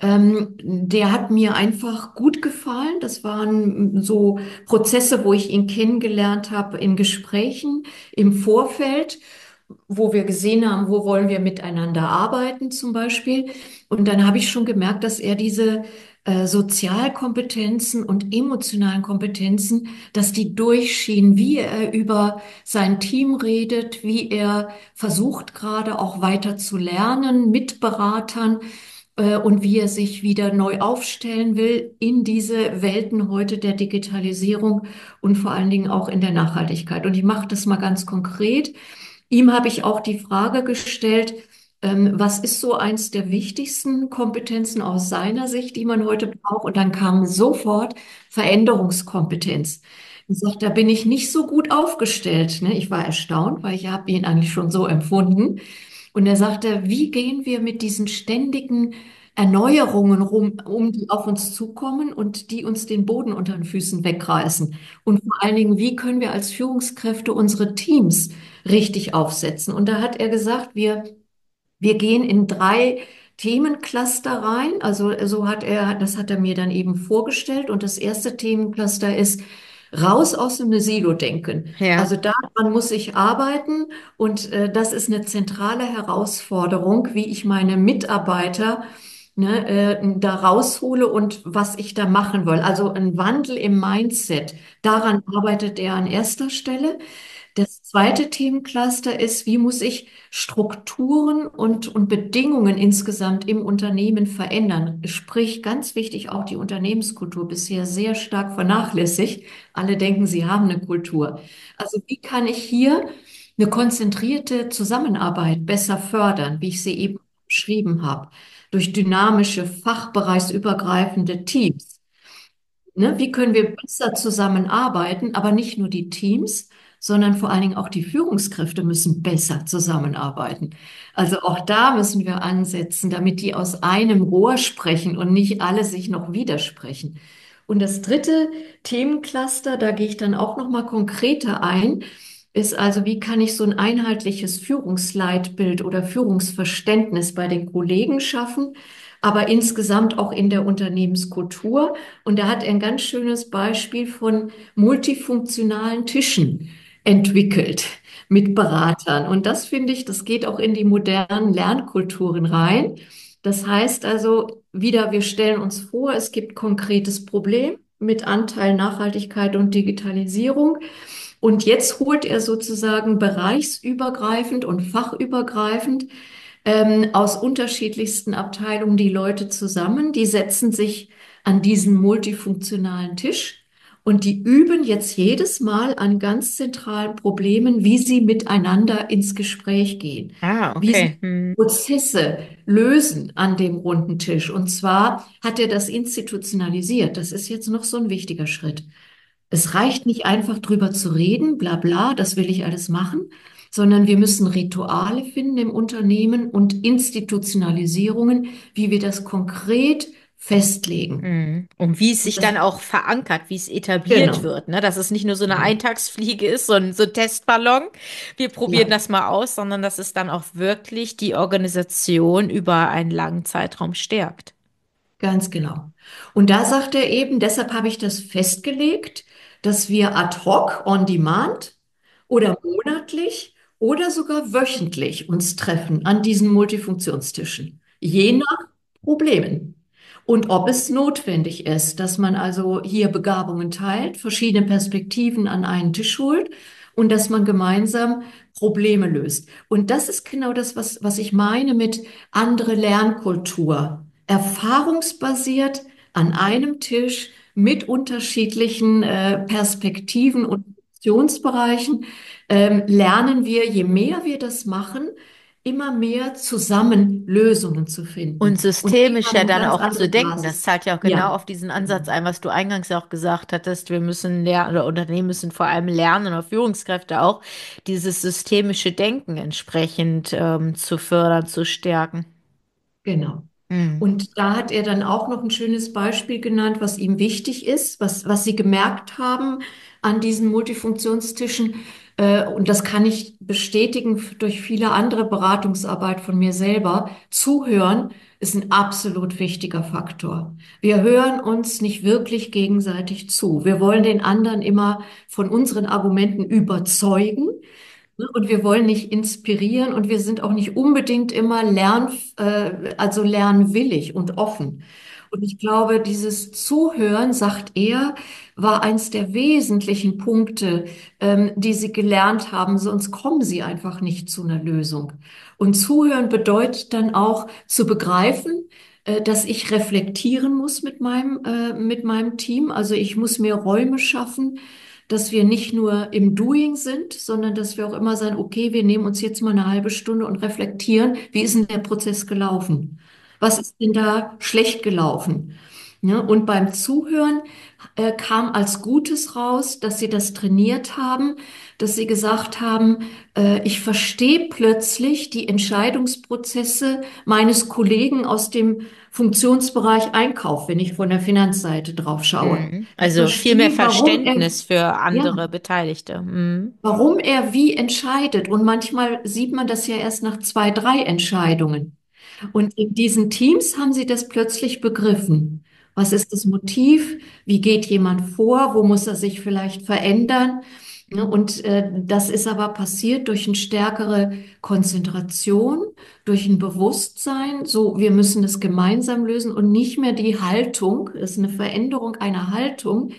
der hat mir einfach gut gefallen. Das waren so Prozesse, wo ich ihn kennengelernt habe in Gesprächen im Vorfeld, wo wir gesehen haben, wo wollen wir miteinander arbeiten zum Beispiel. Und dann habe ich schon gemerkt, dass er diese Sozialkompetenzen und emotionalen Kompetenzen, dass die durchschienen, wie er über sein Team redet, wie er versucht gerade auch weiter zu lernen mit Beratern und wie er sich wieder neu aufstellen will in diese Welten heute der Digitalisierung und vor allen Dingen auch in der Nachhaltigkeit. Und ich mache das mal ganz konkret. Ihm habe ich auch die Frage gestellt, was ist so eins der wichtigsten Kompetenzen aus seiner Sicht, die man heute braucht? Und dann kam sofort Veränderungskompetenz. Er sagt, da bin ich nicht so gut aufgestellt. Ne? Ich war erstaunt, weil ich habe ihn eigentlich schon so empfunden. Und er sagte, wie gehen wir mit diesen ständigen Erneuerungen um, die auf uns zukommen und die uns den Boden unter den Füßen wegreißen? Und vor allen Dingen, wie können wir als Führungskräfte unsere Teams richtig aufsetzen? Und da hat er gesagt, wir gehen in 3 Themencluster rein. Also das hat er mir dann eben vorgestellt. Und das erste Themencluster ist raus aus dem Silo-Denken. Ja. Also daran muss ich arbeiten. Und das ist eine zentrale Herausforderung, wie ich meine Mitarbeiter da raushole und was ich da machen will. Also ein Wandel im Mindset. Daran arbeitet er an erster Stelle. Das zweite Themencluster ist, wie muss ich Strukturen und Bedingungen insgesamt im Unternehmen verändern? Sprich, ganz wichtig, auch die Unternehmenskultur bisher sehr stark vernachlässigt. Alle denken, sie haben eine Kultur. Also wie kann ich hier eine konzentrierte Zusammenarbeit besser fördern, wie ich sie eben beschrieben habe, durch dynamische, fachbereichsübergreifende Teams? Ne? Wie können wir besser zusammenarbeiten, aber nicht nur die Teams, sondern vor allen Dingen auch die Führungskräfte müssen besser zusammenarbeiten. Also auch da müssen wir ansetzen, damit die aus einem Rohr sprechen und nicht alle sich noch widersprechen. Und das dritte Themencluster, da gehe ich dann auch noch mal konkreter ein, ist also, wie kann ich so ein einheitliches Führungsleitbild oder Führungsverständnis bei den Kollegen schaffen, aber insgesamt auch in der Unternehmenskultur. Und da hat er ein ganz schönes Beispiel von multifunktionalen Tischen entwickelt mit Beratern. Und das finde ich, das geht auch in die modernen Lernkulturen rein. Das heißt also wieder, wir stellen uns vor, es gibt konkretes Problem mit Anteil Nachhaltigkeit und Digitalisierung. Und jetzt holt er sozusagen bereichsübergreifend und fachübergreifend aus unterschiedlichsten Abteilungen die Leute zusammen. Die setzen sich an diesen multifunktionalen Tisch und die üben jetzt jedes Mal an ganz zentralen Problemen, wie sie miteinander ins Gespräch gehen, Ah, wie sie okay. Hm. Prozesse lösen an dem runden Tisch. Und zwar hat er das institutionalisiert. Das ist jetzt noch so ein wichtiger Schritt. Es reicht nicht einfach drüber zu reden, bla bla, das will ich alles machen, sondern wir müssen Rituale finden im Unternehmen und Institutionalisierungen, wie wir das konkret festlegen. Mhm. Und wie es sich Das, dann auch verankert, wie es etabliert genau, wird, ne? Dass es nicht nur so eine genau, Eintagsfliege ist, so ein Testballon. Wir probieren ja, das mal aus, sondern dass es dann auch wirklich die Organisation über einen langen Zeitraum stärkt. ganz genau. Und da sagt er eben, deshalb habe ich das festgelegt, dass wir ad hoc, on demand oder monatlich oder sogar wöchentlich uns treffen an diesen Multifunktionstischen, je nach Problemen. Und ob es notwendig ist, dass man also hier Begabungen teilt, verschiedene Perspektiven an einen Tisch holt und dass man gemeinsam Probleme löst. Und das ist genau das, was ich meine mit andere Lernkultur. Erfahrungsbasiert an einem Tisch mit unterschiedlichen Perspektiven und Funktionsbereichen lernen wir, je mehr wir das machen, immer mehr zusammen Lösungen zu Und finden. Und die systemischer haben eine dann ganz auch zu andere denken, das Basis. zahlt ja auch genau Ja, auf diesen genau. Ansatz ein, was du eingangs ja auch gesagt hattest. Wir müssen lernen, oder Unternehmen müssen vor allem lernen, oder Führungskräfte auch, dieses systemische Denken entsprechend zu fördern, zu stärken. Genau. Mhm. Und da hat er dann auch noch ein schönes Beispiel genannt, was ihm wichtig ist, was sie gemerkt haben an diesen Multifunktionstischen. Und das kann ich bestätigen durch viele andere Beratungsarbeit von mir selber. Zuhören ist ein absolut wichtiger Faktor. Wir hören uns nicht wirklich gegenseitig zu. Wir wollen den anderen immer von unseren Argumenten überzeugen. Ne? Und wir wollen nicht inspirieren und wir sind auch nicht unbedingt immer also lernwillig und offen. Und ich glaube, dieses Zuhören, sagt er, war eins der wesentlichen Punkte, die sie gelernt haben. Sonst kommen sie einfach nicht zu einer Lösung. Und Zuhören bedeutet dann auch zu begreifen, dass ich reflektieren muss mit meinem Team. Also ich muss mir Räume schaffen, dass wir nicht nur im Doing sind, sondern dass wir auch immer sagen, okay, wir nehmen uns jetzt mal eine halbe Stunde und reflektieren, wie ist denn der Prozess gelaufen? Was ist denn da schlecht gelaufen? Ja, und beim Zuhören kam als Gutes raus, dass sie das trainiert haben, dass sie gesagt haben, ich verstehe plötzlich die Entscheidungsprozesse meines Kollegen aus dem Funktionsbereich Einkauf, wenn ich von der Finanzseite drauf schaue. Mhm. Ich Also viel mehr verstehe, Verständnis für ja, andere Beteiligte. Mhm. warum er wie entscheidet. Und manchmal sieht man das ja erst nach zwei, drei Entscheidungen. Und in diesen Teams haben sie das plötzlich begriffen. Was ist das Motiv? Wie geht jemand vor? Wo muss er sich vielleicht verändern? Ne, und das ist aber passiert durch eine stärkere Konzentration, durch ein Bewusstsein, so wir müssen es gemeinsam lösen und nicht mehr die Haltung, es ist eine Veränderung einer Haltung,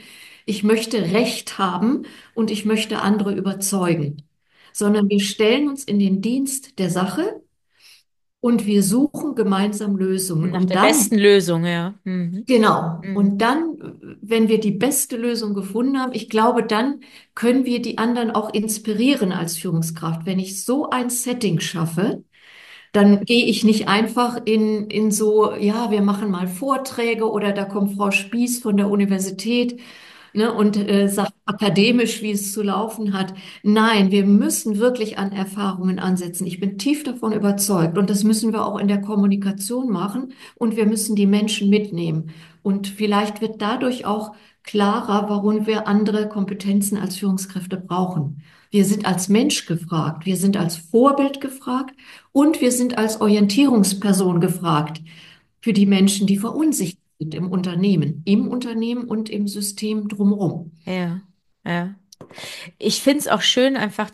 ich möchte Recht haben und ich möchte andere überzeugen, sondern wir stellen uns in den Dienst der Sache und wir suchen gemeinsam Lösungen. Nach Und der dann, besten Lösung, ja. Mhm. genau, Mhm. und dann, wenn wir die beste Lösung gefunden haben, ich glaube, dann können wir die anderen auch inspirieren als Führungskraft. Wenn ich so ein Setting schaffe, dann gehe ich nicht einfach in so, ja, wir machen mal Vorträge oder da kommt Frau Spieß von der Universität, ne, und sagt akademisch, wie es zu laufen hat. Nein, wir müssen wirklich an Erfahrungen ansetzen. Ich bin tief davon überzeugt und das müssen wir auch in der Kommunikation machen und wir müssen die Menschen mitnehmen. Und vielleicht wird dadurch auch klarer, warum wir andere Kompetenzen als Führungskräfte brauchen. Wir sind als Mensch gefragt, wir sind als Vorbild gefragt und wir sind als Orientierungsperson gefragt für die Menschen, die verunsichert sind im Unternehmen und im System drumherum. Ja, ja. Ich finde es auch schön, einfach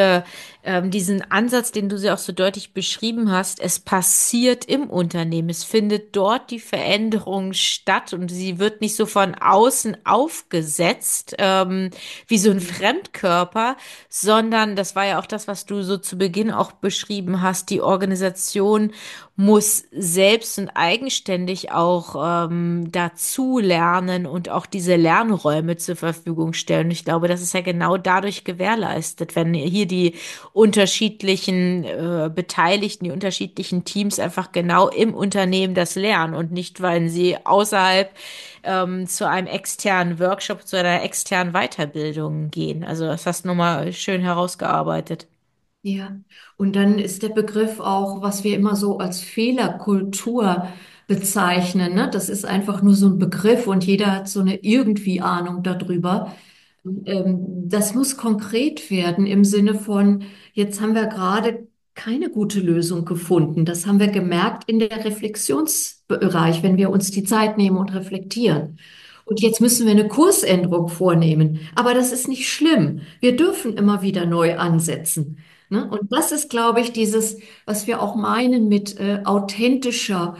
diesen Ansatz, den du ja auch so deutlich beschrieben hast. Es passiert im Unternehmen. Es findet dort die Veränderung statt und sie wird nicht so von außen aufgesetzt, wie so ein Fremdkörper, sondern das war ja auch das, was du so zu Beginn auch beschrieben hast. Die Organisation muss selbst und eigenständig auch dazu lernen und auch diese Lernräume zur Verfügung stellen. Ich glaube, das ist ja genau dadurch gewährleistet, wenn hier die unterschiedlichen Beteiligten, die unterschiedlichen Teams einfach genau im Unternehmen das lernen und nicht, weil sie außerhalb zu einem externen Workshop, zu einer externen Weiterbildung gehen. Also das hast du nochmal schön herausgearbeitet. Ja, und dann ist der Begriff auch, was wir immer so als Fehlerkultur bezeichnen, ne? Das ist einfach nur so ein Begriff und jeder hat so eine irgendwie Ahnung darüber. Das muss konkret werden im Sinne von, jetzt haben wir gerade keine gute Lösung gefunden. Das haben wir gemerkt in der Reflexionsbereich, wenn wir uns die Zeit nehmen und reflektieren. Und jetzt müssen wir eine Kursänderung vornehmen. Aber das ist nicht schlimm. Wir dürfen immer wieder neu ansetzen. Ne? Und das ist, glaube ich, dieses, was wir auch meinen mit authentischer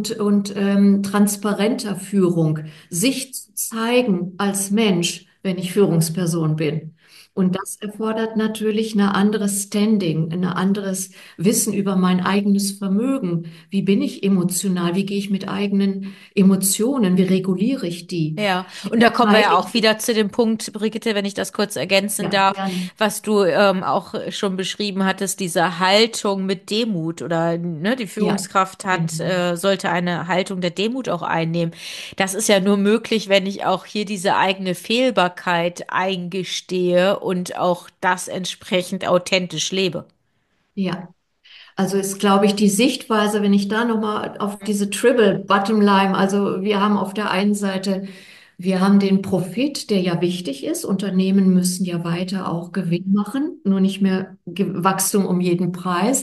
und transparenter Führung, sich zu zeigen als Mensch, wenn ich Führungsperson bin. Und das erfordert natürlich ein anderes Standing, ein anderes Wissen über mein eigenes Vermögen. Wie bin ich emotional? Wie gehe ich mit eigenen Emotionen? Wie reguliere ich die? Ja, Wie und da kommen wir teile ja auch ich? wieder zu dem Punkt, Brigitte, wenn ich das kurz ergänzen Ja, darf, gerne. was du auch schon beschrieben hattest, diese Haltung mit Demut oder ne, die Ja, Führungskraft hat, genau. sollte eine Haltung der Demut auch einnehmen. Das ist ja nur möglich, wenn ich auch hier diese eigene Fehlbarkeit eingestehe und auch das entsprechend authentisch lebe. Ja. Also ist, glaube ich, die Sichtweise, wenn ich da nochmal auf diese Triple Bottom Line, also wir haben auf der einen Seite, wir haben den Profit, der ja wichtig ist. Unternehmen müssen ja weiter auch Gewinn machen, nur nicht mehr Wachstum um jeden Preis.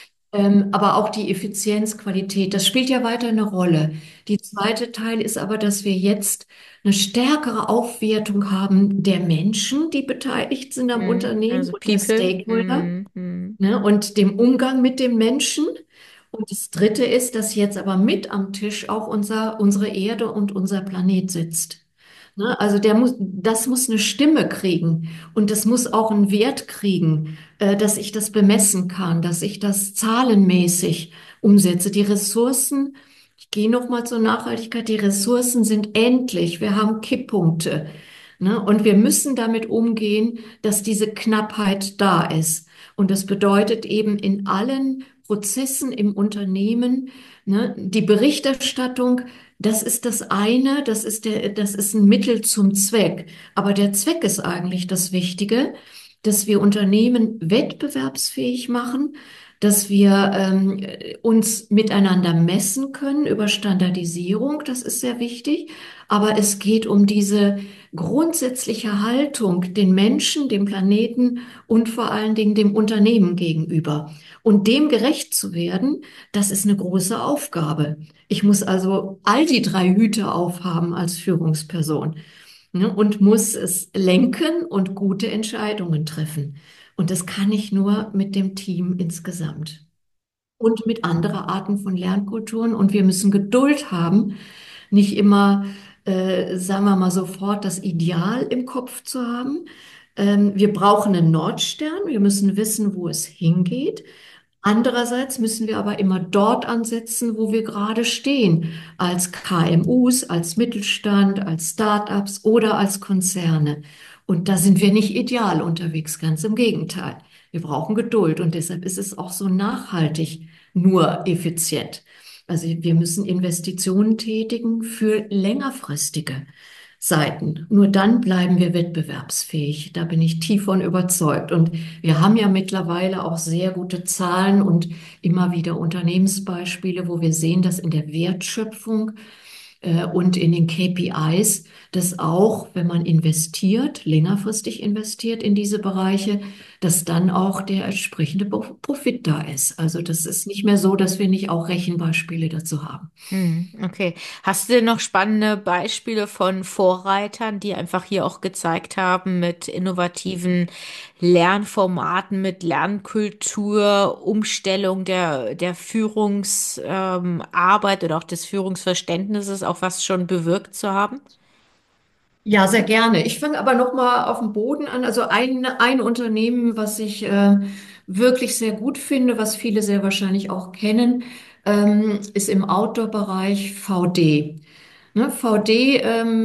Aber auch die Effizienz, Qualität, das spielt ja weiter eine Rolle. Die zweite Teil ist aber, dass wir jetzt eine stärkere Aufwertung haben der Menschen, die beteiligt sind am Unternehmen Also und der People. Stakeholder, ne, und dem Umgang mit dem Menschen. Und das Dritte ist, dass jetzt aber mit am Tisch auch unsere Erde und unser Planet sitzt. Ne, also das muss eine Stimme kriegen und das muss auch einen Wert kriegen, dass ich das bemessen kann, dass ich das zahlenmäßig umsetze. Die Ressourcen, ich gehe noch mal zur Nachhaltigkeit, die Ressourcen sind endlich. Wir haben Kipppunkte. Ne? Und wir müssen damit umgehen, dass diese Knappheit da ist. Und das bedeutet eben in allen Prozessen im Unternehmen, ne, die Berichterstattung, das ist das eine, das ist ein Mittel zum Zweck. Aber der Zweck ist eigentlich das Wichtige, dass wir Unternehmen wettbewerbsfähig machen, dass wir uns miteinander messen können über Standardisierung, das ist sehr wichtig. Aber es geht um diese grundsätzliche Haltung den Menschen, dem Planeten und vor allen Dingen dem Unternehmen gegenüber. Und dem gerecht zu werden, das ist eine große Aufgabe. Ich muss also all die drei Hüte aufhaben als Führungsperson, ne, und muss es lenken und gute Entscheidungen treffen. Und das kann ich nur mit dem Team insgesamt und mit anderen Arten von Lernkulturen. Und wir müssen Geduld haben, nicht immer. sagen wir mal sofort, das Ideal im Kopf zu haben. Wir brauchen einen Nordstern. Wir müssen wissen, wo es hingeht. Andererseits müssen wir aber immer dort ansetzen, wo wir gerade stehen, als KMUs, als Mittelstand, als Start-ups oder als Konzerne. Und da sind wir nicht ideal unterwegs, ganz im Gegenteil. Wir brauchen Geduld und deshalb ist es auch so nachhaltig, nur effizient. Also wir müssen Investitionen tätigen für längerfristige Seiten. Nur dann bleiben wir wettbewerbsfähig. Da bin ich tief von überzeugt. Und wir haben ja mittlerweile auch sehr gute Zahlen und immer wieder Unternehmensbeispiele, wo wir sehen, dass in der Wertschöpfung und in den KPIs, dass auch, wenn man investiert, längerfristig investiert in diese Bereiche, dass dann auch der entsprechende Profit da ist. Also das ist nicht mehr so, dass wir nicht auch Rechenbeispiele dazu haben. Okay. Hast du denn noch spannende Beispiele von Vorreitern, die einfach hier auch gezeigt haben mit innovativen Lernformaten, mit Lernkultur, Umstellung der Führungsarbeit oder auch des Führungsverständnisses, auch was schon bewirkt zu haben? Ja, sehr gerne. Ich fange aber noch mal auf dem Boden an. Also ein Unternehmen, was ich wirklich sehr gut finde, was viele sehr wahrscheinlich auch kennen, ist im Outdoor-Bereich VD. Ne, VD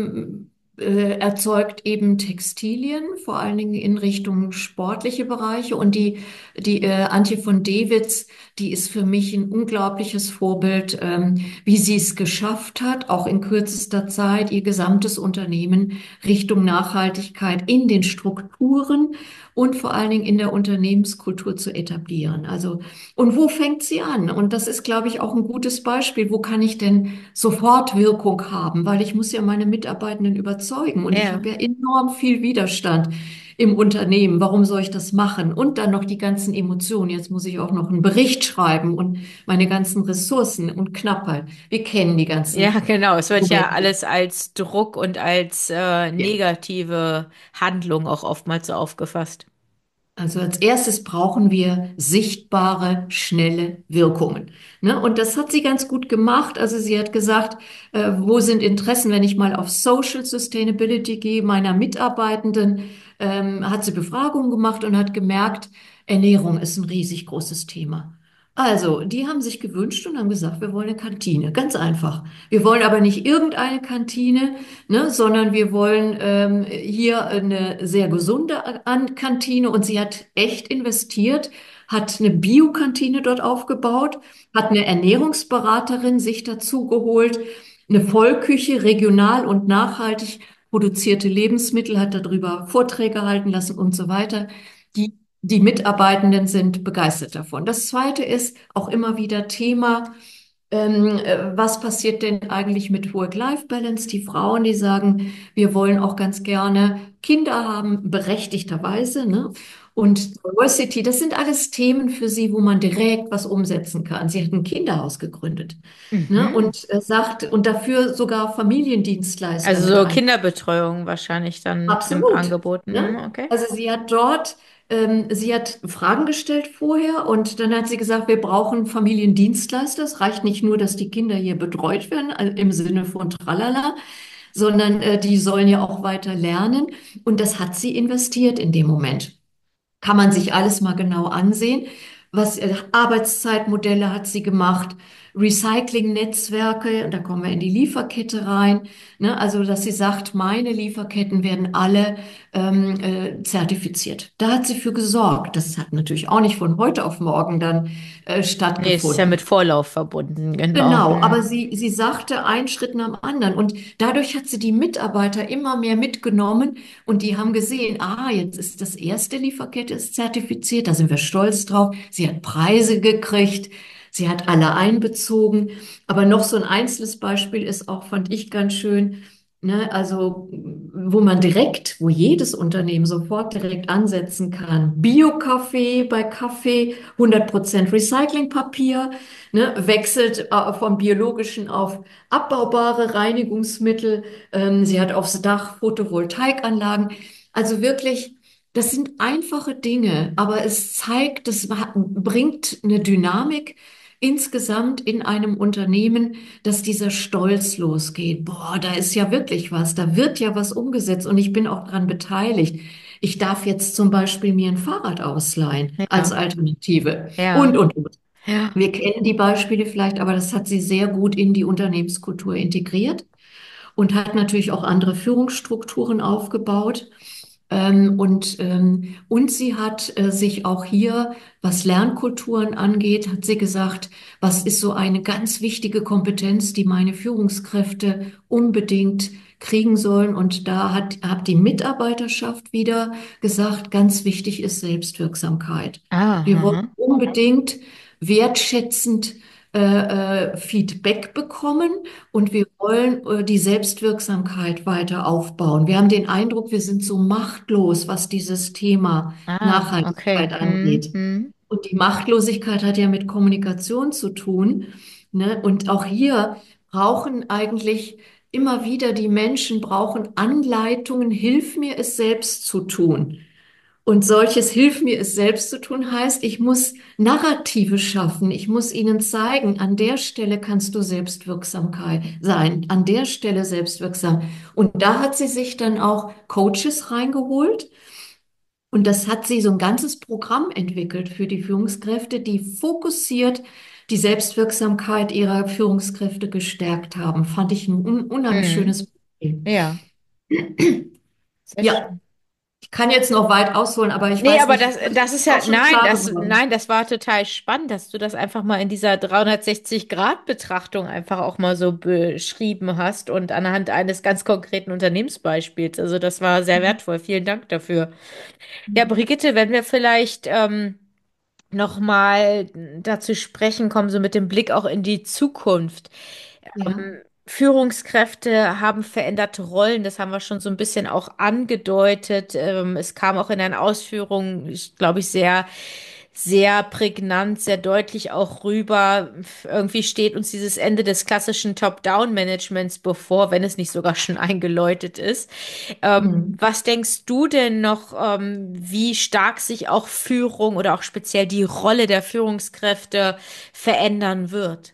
erzeugt eben Textilien, vor allen Dingen in Richtung sportliche Bereiche. Und die Antje von Dewitz, die ist für mich ein unglaubliches Vorbild, wie sie es geschafft hat, auch in kürzester Zeit ihr gesamtes Unternehmen Richtung Nachhaltigkeit in den Strukturen und vor allen Dingen in der Unternehmenskultur zu etablieren. Also, und wo fängt sie an? Und das ist, glaube ich, auch ein gutes Beispiel. Wo kann ich denn sofort Wirkung haben? Weil ich muss ja meine Mitarbeitenden überzeugen und ich Ja. habe ja enorm viel Widerstand im Unternehmen. Warum soll ich das machen? Und dann noch die ganzen Emotionen. Jetzt muss ich auch noch einen Bericht schreiben und meine ganzen Ressourcen und Knappheit. Wir kennen die Ja, ganzen genau. Es wird ja Argumente. alles als Druck und als Ja. negative Handlung auch oftmals so aufgefasst. Also als erstes brauchen wir sichtbare, schnelle Wirkungen. Ne? Und das hat sie ganz gut gemacht. Also sie hat gesagt, wo sind Interessen, wenn ich mal auf Social Sustainability gehe, meiner Mitarbeitenden, hat sie Befragungen gemacht und hat gemerkt, Ernährung ist ein riesig großes Thema. Also, die haben sich gewünscht und haben gesagt, wir wollen eine Kantine. Ganz einfach. Wir wollen aber nicht irgendeine Kantine, ne, sondern wir wollen hier eine sehr gesunde Kantine und sie hat echt investiert, hat eine Biokantine dort aufgebaut, hat eine Ernährungsberaterin sich dazu geholt, eine Vollküche, regional und nachhaltig produzierte Lebensmittel, hat darüber Vorträge halten lassen und so weiter. Die Mitarbeitenden sind begeistert davon. Das Zweite ist auch immer wieder Thema, was passiert denn eigentlich mit Work-Life-Balance? Die Frauen, die sagen, wir wollen auch ganz gerne Kinder haben, berechtigterweise, ne? Und Diversity, das sind alles Themen für sie, wo man direkt was umsetzen kann. Sie hat ein Kinderhaus gegründet, ne? Mhm. Und sagt, und dafür sogar Familiendienstleister Also mit so rein. Kinderbetreuung wahrscheinlich dann im Absolut. Angebot. Ne? Okay. Also sie hat dort, sie hat Fragen gestellt vorher und dann hat sie gesagt, wir brauchen Familiendienstleister. Es reicht nicht nur, dass die Kinder hier betreut werden, also im Sinne von Tralala, sondern die sollen ja auch weiter lernen. Und das hat sie investiert in dem Moment. Kann man sich alles mal genau ansehen. Arbeitszeitmodelle hat sie gemacht, Recycling-Netzwerke, da kommen wir in die Lieferkette rein. Ne? Also, dass sie sagt, meine Lieferketten werden alle zertifiziert. Da hat sie für gesorgt. Das hat natürlich auch nicht von heute auf morgen dann Nee, es ist ja mit stattgefunden. Vorlauf verbunden, genau. Genau, aber Mhm. sie sagte einen Schritt nach dem anderen und dadurch hat sie die Mitarbeiter immer mehr mitgenommen und die haben gesehen, ah, jetzt ist das erste Lieferkette ist zertifiziert, da sind wir stolz drauf. Sie hat Preise gekriegt, sie hat alle einbezogen, aber noch so ein einzelnes Beispiel ist auch, fand ich ganz schön, ne, also wo man direkt, wo jedes Unternehmen sofort direkt ansetzen kann. Bio-Kaffee bei Kaffee, 100% Recyclingpapier, ne, wechselt vom biologischen auf abbaubare Reinigungsmittel. Sie hat aufs Dach Photovoltaikanlagen. Also wirklich, das sind einfache Dinge, aber es zeigt, bringt eine Dynamik insgesamt in einem Unternehmen, dass dieser Stolz losgeht. Boah, da ist ja wirklich was, da wird ja was umgesetzt und ich bin auch dran beteiligt. Ich darf jetzt zum Beispiel mir ein Fahrrad ausleihen als Ja, Alternative ja, und. ja. Wir kennen die Beispiele vielleicht, aber das hat sie sehr gut in die Unternehmenskultur integriert und hat natürlich auch andere Führungsstrukturen aufgebaut. Und sie hat sich auch hier, was Lernkulturen angeht, hat sie gesagt, was ist so eine ganz wichtige Kompetenz, die meine Führungskräfte unbedingt kriegen sollen. Und da hat die Mitarbeiterschaft wieder gesagt, ganz wichtig ist Selbstwirksamkeit. Ah, Wir wollen aha. unbedingt wertschätzend Feedback bekommen und wir wollen die Selbstwirksamkeit weiter aufbauen. Wir haben den Eindruck, wir sind so machtlos, was dieses Thema Ah, okay. Nachhaltigkeit angeht. Hm. Und die Machtlosigkeit hat ja mit Kommunikation zu tun, ne? Und auch hier brauchen eigentlich immer wieder die Menschen brauchen Anleitungen, hilf mir es selbst zu tun. Und solches Hilf mir es selbst zu tun heißt, ich muss Narrative schaffen. Ich muss ihnen zeigen, an der Stelle kannst du Selbstwirksamkeit sein, an der Stelle selbstwirksam. Und da hat sie sich dann auch Coaches reingeholt. Und das hat sie so ein ganzes Programm entwickelt für die Führungskräfte, die fokussiert die Selbstwirksamkeit ihrer Führungskräfte gestärkt haben. Fand ich ein unheimlich Hm. schönes Beispiel. Ja, sehr Ja, schön. ich kann jetzt noch weit ausholen, aber ich Nee, weiß aber nicht, das ist ja, auch schon nein, klar geworden. nein, das war total spannend, dass du das einfach mal in dieser 360-Grad-Betrachtung einfach auch mal so beschrieben hast und anhand eines ganz konkreten Unternehmensbeispiels. Also das war sehr wertvoll. Vielen Dank dafür. Ja, Brigitte, wenn wir vielleicht nochmal dazu sprechen kommen, so mit dem Blick auch in die Zukunft. Ja. Führungskräfte haben veränderte Rollen, das haben wir schon so ein bisschen auch angedeutet. Es kam auch in deinen Ausführungen, glaube ich, sehr prägnant, sehr deutlich auch rüber. Irgendwie steht uns dieses Ende des klassischen Top-Down-Managements bevor, wenn es nicht sogar schon eingeläutet ist. Hm. Was denkst du denn noch, wie stark sich auch Führung oder auch speziell die Rolle der Führungskräfte verändern wird?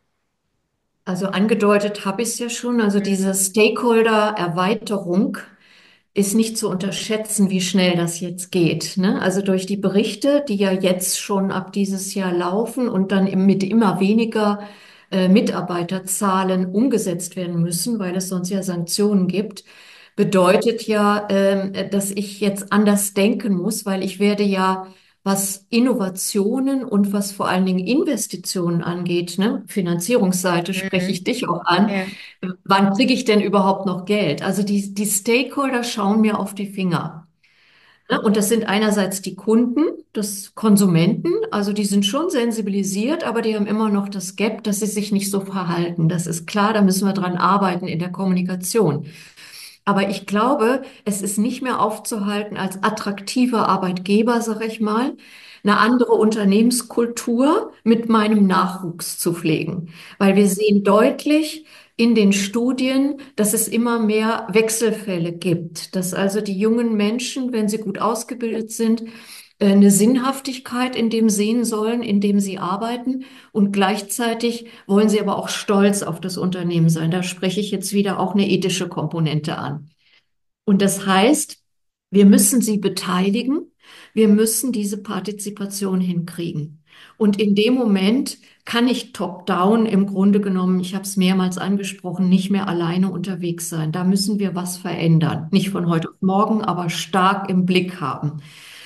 Also angedeutet habe ich es ja schon. Also Mhm. diese Stakeholder-Erweiterung ist nicht zu unterschätzen, wie schnell das jetzt geht, ne? Also durch die Berichte, die ja jetzt schon ab dieses Jahr laufen und dann mit immer weniger Mitarbeiterzahlen umgesetzt werden müssen, weil es sonst ja Sanktionen gibt, bedeutet ja, dass ich jetzt anders denken muss, weil ich werde ja, was Innovationen und was vor allen Dingen Investitionen angeht, ne, Finanzierungsseite spreche ich Mhm. dich auch an, Ja. wann kriege ich denn überhaupt noch Geld? Also die Stakeholder schauen mir auf die Finger. Ne? Und das sind einerseits die Kunden, das Konsumenten, also die sind schon sensibilisiert, aber die haben immer noch das Gap, dass sie sich nicht so verhalten. Das ist klar, da müssen wir dran arbeiten in der Kommunikation. Aber ich glaube, es ist nicht mehr aufzuhalten als attraktiver Arbeitgeber, sag ich mal, eine andere Unternehmenskultur mit meinem Nachwuchs zu pflegen. Weil wir sehen deutlich in den Studien, dass es immer mehr Wechselfälle gibt, dass also die jungen Menschen, wenn sie gut ausgebildet sind, eine Sinnhaftigkeit in dem sehen sollen, in dem sie arbeiten. Und gleichzeitig wollen sie aber auch stolz auf das Unternehmen sein. Da spreche ich jetzt wieder auch eine ethische Komponente an. Und das heißt, wir müssen sie beteiligen. Wir müssen diese Partizipation hinkriegen. Und in dem Moment kann ich top-down im Grunde genommen, ich habe es mehrmals angesprochen, nicht mehr alleine unterwegs sein. Da müssen wir was verändern. Nicht von heute auf morgen, aber stark im Blick haben.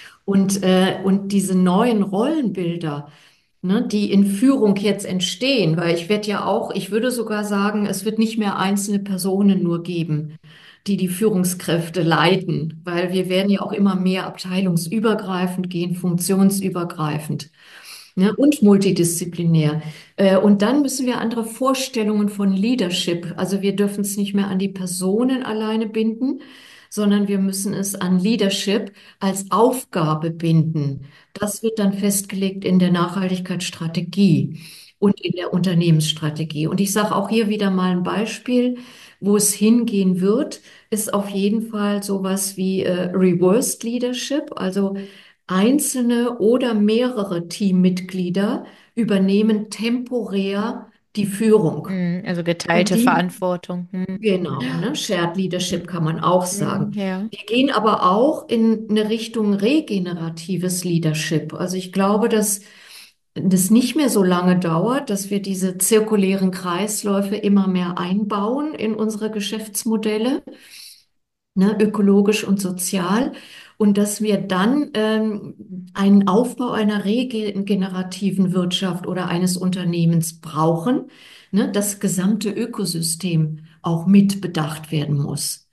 Und diese neuen Rollenbilder, ne, die in Führung jetzt entstehen, weil ich werde ja auch, ich würde sogar sagen, es wird nicht mehr einzelne Personen nur geben, die die Führungskräfte leiten, weil wir werden ja auch immer mehr abteilungsübergreifend gehen, funktionsübergreifend, ne, und multidisziplinär. Und dann müssen wir andere Vorstellungen von Leadership, also wir dürfen es nicht mehr an die Personen alleine binden, sondern wir müssen es an Leadership als Aufgabe binden. Das wird dann festgelegt in der Nachhaltigkeitsstrategie und in der Unternehmensstrategie. Und ich sage auch hier wieder mal ein Beispiel, wo es hingehen wird, ist auf jeden Fall sowas wie Reversed Leadership, also einzelne oder mehrere Teammitglieder übernehmen temporär die Führung. Also Und geteilte die Verantwortung. Genau, ne? Shared Leadership kann man auch sagen. Ja. Wir gehen aber auch in eine Richtung regeneratives Leadership. Also ich glaube, dass das nicht mehr so lange dauert, dass wir diese zirkulären Kreisläufe immer mehr einbauen in unsere Geschäftsmodelle, ne, ökologisch und sozial. Und dass wir dann einen Aufbau einer regenerativen Wirtschaft oder eines Unternehmens brauchen, ne, das gesamte Ökosystem auch mit bedacht werden muss.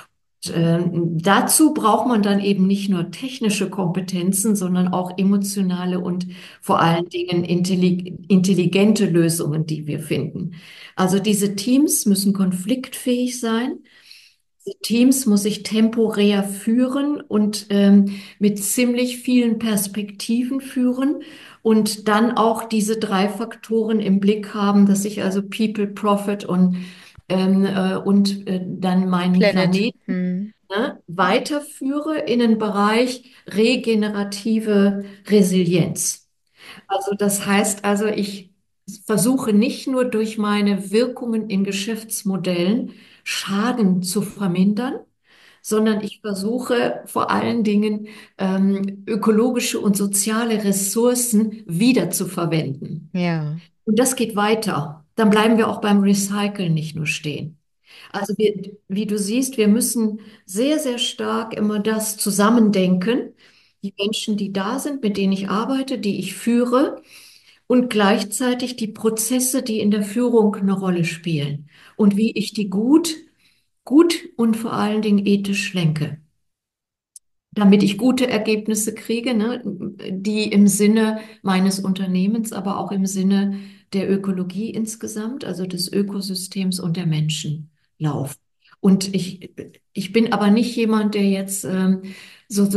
Dazu braucht man dann eben nicht nur technische Kompetenzen, sondern auch emotionale und vor allen Dingen intelligente Lösungen, die wir finden. Also diese Teams müssen konfliktfähig sein. Teams muss ich temporär führen und mit ziemlich vielen Perspektiven führen und dann auch diese drei Faktoren im Blick haben, dass ich also People, Profit und dann meinen Planet. Planeten, ne, weiterführe in den Bereich regenerative Resilienz. Also das heißt also, ich versuche nicht nur durch meine Wirkungen in Geschäftsmodellen Schaden zu vermindern, sondern ich versuche vor allen Dingen ökologische und soziale Ressourcen wiederzuverwenden. Ja. Und das geht weiter. Dann bleiben wir auch beim Recyceln nicht nur stehen. Also wie du siehst, wir müssen sehr, sehr stark immer das zusammendenken. Die Menschen, die da sind, mit denen ich arbeite, die ich führe und gleichzeitig die Prozesse, die in der Führung eine Rolle spielen und wie ich die gut und vor allen Dingen ethisch lenke, damit ich gute Ergebnisse kriege, ne, die im Sinne meines Unternehmens, aber auch im Sinne der Ökologie insgesamt, also des Ökosystems und der Menschen laufen. Und ich bin aber nicht jemand, der jetzt so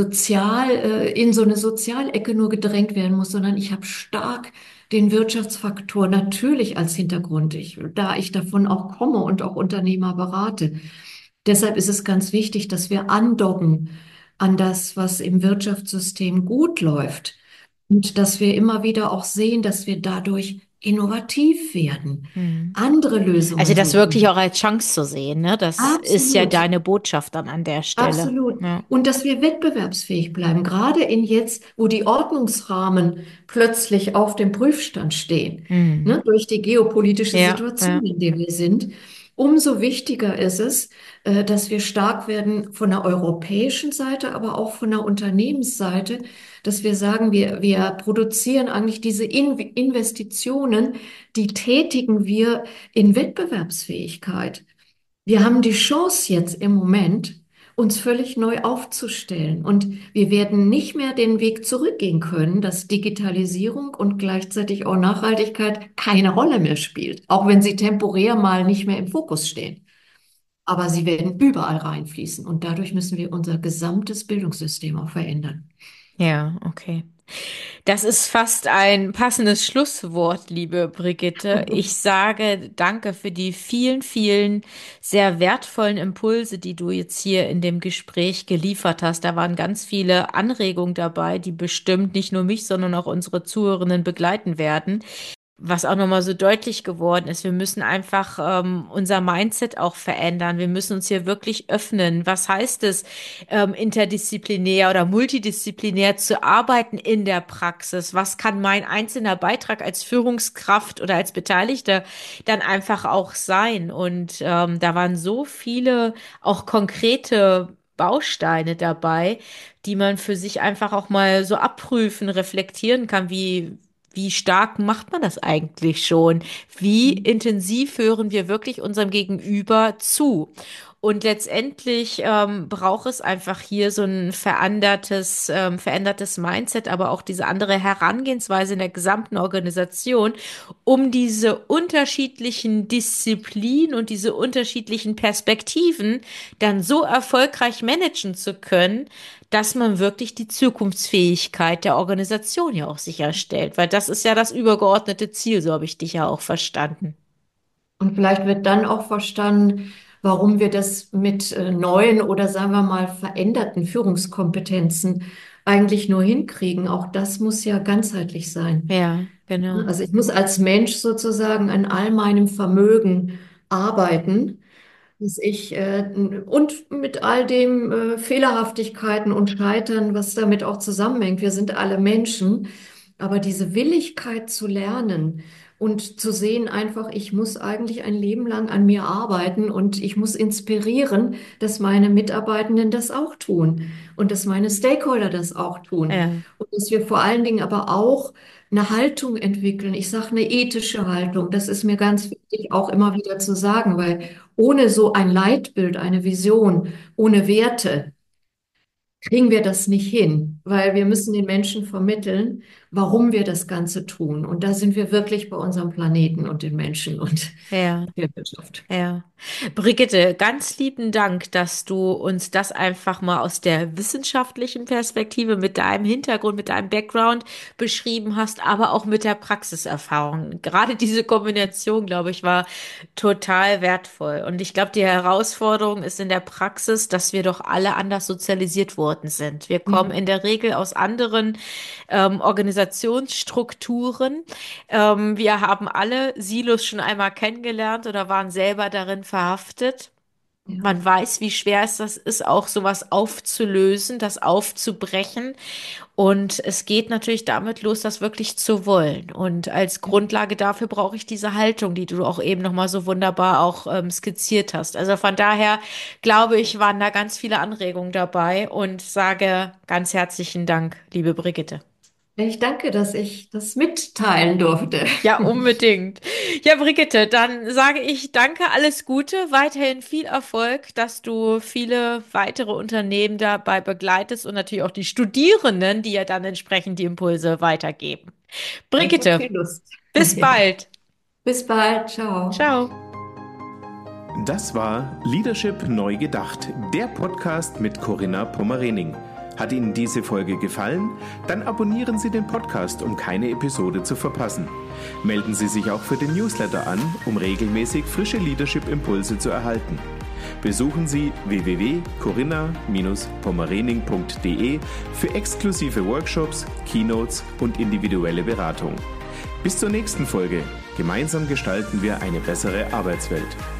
in so eine Sozialecke nur gedrängt werden muss, sondern ich habe stark den Wirtschaftsfaktor natürlich als Hintergrund, da ich davon auch komme und auch Unternehmer berate. Deshalb ist es ganz wichtig, dass wir andocken an das, was im Wirtschaftssystem gut läuft und dass wir immer wieder auch sehen, dass wir dadurch innovativ werden, Hm. andere Also Lösungen das wirklich suchen. auch als Chance zu sehen, ne? Das ist ja Absolut. deine Botschaft dann an der Stelle. Absolut. Ja. Und dass wir wettbewerbsfähig bleiben, gerade in jetzt, wo die Ordnungsrahmen plötzlich auf dem Prüfstand stehen, Hm. ne, durch die geopolitische Ja, ja. Situation, in der wir sind. Umso wichtiger ist es, dass wir stark werden von der europäischen Seite, aber auch von der Unternehmensseite, dass wir sagen, wir produzieren eigentlich diese Investitionen, die tätigen wir in Wettbewerbsfähigkeit. Wir haben die Chance jetzt im Moment, uns völlig neu aufzustellen. Und wir werden nicht mehr den Weg zurückgehen können, dass Digitalisierung und gleichzeitig auch Nachhaltigkeit keine Rolle mehr spielt, auch wenn sie temporär mal nicht mehr im Fokus stehen. Aber sie werden überall reinfließen. Und dadurch müssen wir unser gesamtes Bildungssystem auch verändern. Ja, okay. Das ist fast ein passendes Schlusswort, liebe Brigitte. Ich sage danke für die vielen, vielen sehr wertvollen Impulse, die du jetzt hier in dem Gespräch geliefert hast. Da waren ganz viele Anregungen dabei, die bestimmt nicht nur mich, sondern auch unsere Zuhörenden begleiten werden. Was auch nochmal so deutlich geworden ist, wir müssen einfach unser Mindset auch verändern. Wir müssen uns hier wirklich öffnen. Was heißt es, interdisziplinär oder multidisziplinär zu arbeiten in der Praxis? Was kann mein einzelner Beitrag als Führungskraft oder als Beteiligter dann einfach auch sein? Und da waren so viele auch konkrete Bausteine dabei, die man für sich einfach auch mal so abprüfen, reflektieren kann, wie stark macht man das eigentlich schon? Wie intensiv hören wir wirklich unserem Gegenüber zu? Und letztendlich braucht es einfach hier so ein verändertes Mindset, aber auch diese andere Herangehensweise in der gesamten Organisation, um diese unterschiedlichen Disziplinen und diese unterschiedlichen Perspektiven dann so erfolgreich managen zu können, dass man wirklich die Zukunftsfähigkeit der Organisation ja auch sicherstellt, weil das ist ja das übergeordnete Ziel, so habe ich dich ja auch verstanden. Und vielleicht wird dann auch verstanden, warum wir das mit neuen oder sagen wir mal veränderten Führungskompetenzen eigentlich nur hinkriegen. Auch das muss ja ganzheitlich sein. Ja, genau. Also ich muss als Mensch sozusagen an all meinem Vermögen arbeiten, dass ich und mit all dem Fehlerhaftigkeiten und Scheitern, was damit auch zusammenhängt. Wir sind alle Menschen, aber diese Willigkeit zu lernen und zu sehen einfach, ich muss eigentlich ein Leben lang an mir arbeiten und ich muss inspirieren, dass meine Mitarbeitenden das auch tun und dass meine Stakeholder das auch tun Ja, und dass wir vor allen Dingen aber auch eine Haltung entwickeln. Ich sage eine ethische Haltung. Das ist mir ganz wichtig, auch immer wieder zu sagen, weil ohne so ein Leitbild, eine Vision, ohne Werte, kriegen wir das nicht hin, weil wir müssen den Menschen vermitteln, warum wir das Ganze tun. Und da sind wir wirklich bei unserem Planeten und den Menschen und ja. der Wirtschaft. Ja. Brigitte, ganz lieben Dank, dass du uns das einfach mal aus der wissenschaftlichen Perspektive mit deinem Hintergrund, mit deinem Background beschrieben hast, aber auch mit der Praxiserfahrung. Gerade diese Kombination, glaube ich, war total wertvoll. Und ich glaube, die Herausforderung ist in der Praxis, dass wir doch alle anders sozialisiert worden sind. Wir kommen Ja, in der Regel aus anderen Organisationsstrukturen. Wir haben alle Silos schon einmal kennengelernt oder waren selber darin verhaftet. ja. Man weiß, wie schwer es das ist, auch sowas aufzulösen, das aufzubrechen. Und es geht natürlich damit los, das wirklich zu wollen. Und als Grundlage dafür brauche ich diese Haltung, die du auch eben nochmal so wunderbar auch skizziert hast. Also von daher glaube ich, waren da ganz viele Anregungen dabei und sage ganz herzlichen Dank, liebe Brigitte. Ich danke, dass ich das mitteilen durfte. Ja, unbedingt. Ja, Brigitte, dann sage ich danke, alles Gute, weiterhin viel Erfolg, dass du viele weitere Unternehmen dabei begleitest und natürlich auch die Studierenden, die ja dann entsprechend die Impulse weitergeben. Ich habe Brigitte, viel Lust. bis Ja. bald. Bis bald. Ciao. Ciao. Das war Leadership neu gedacht, der Podcast mit Corinna Pommerening. Hat Ihnen diese Folge gefallen? Dann abonnieren Sie den Podcast, um keine Episode zu verpassen. Melden Sie sich auch für den Newsletter an, um regelmäßig frische Leadership-Impulse zu erhalten. Besuchen Sie www.corinna-pommerening.de für exklusive Workshops, Keynotes und individuelle Beratung. Bis zur nächsten Folge. Gemeinsam gestalten wir eine bessere Arbeitswelt.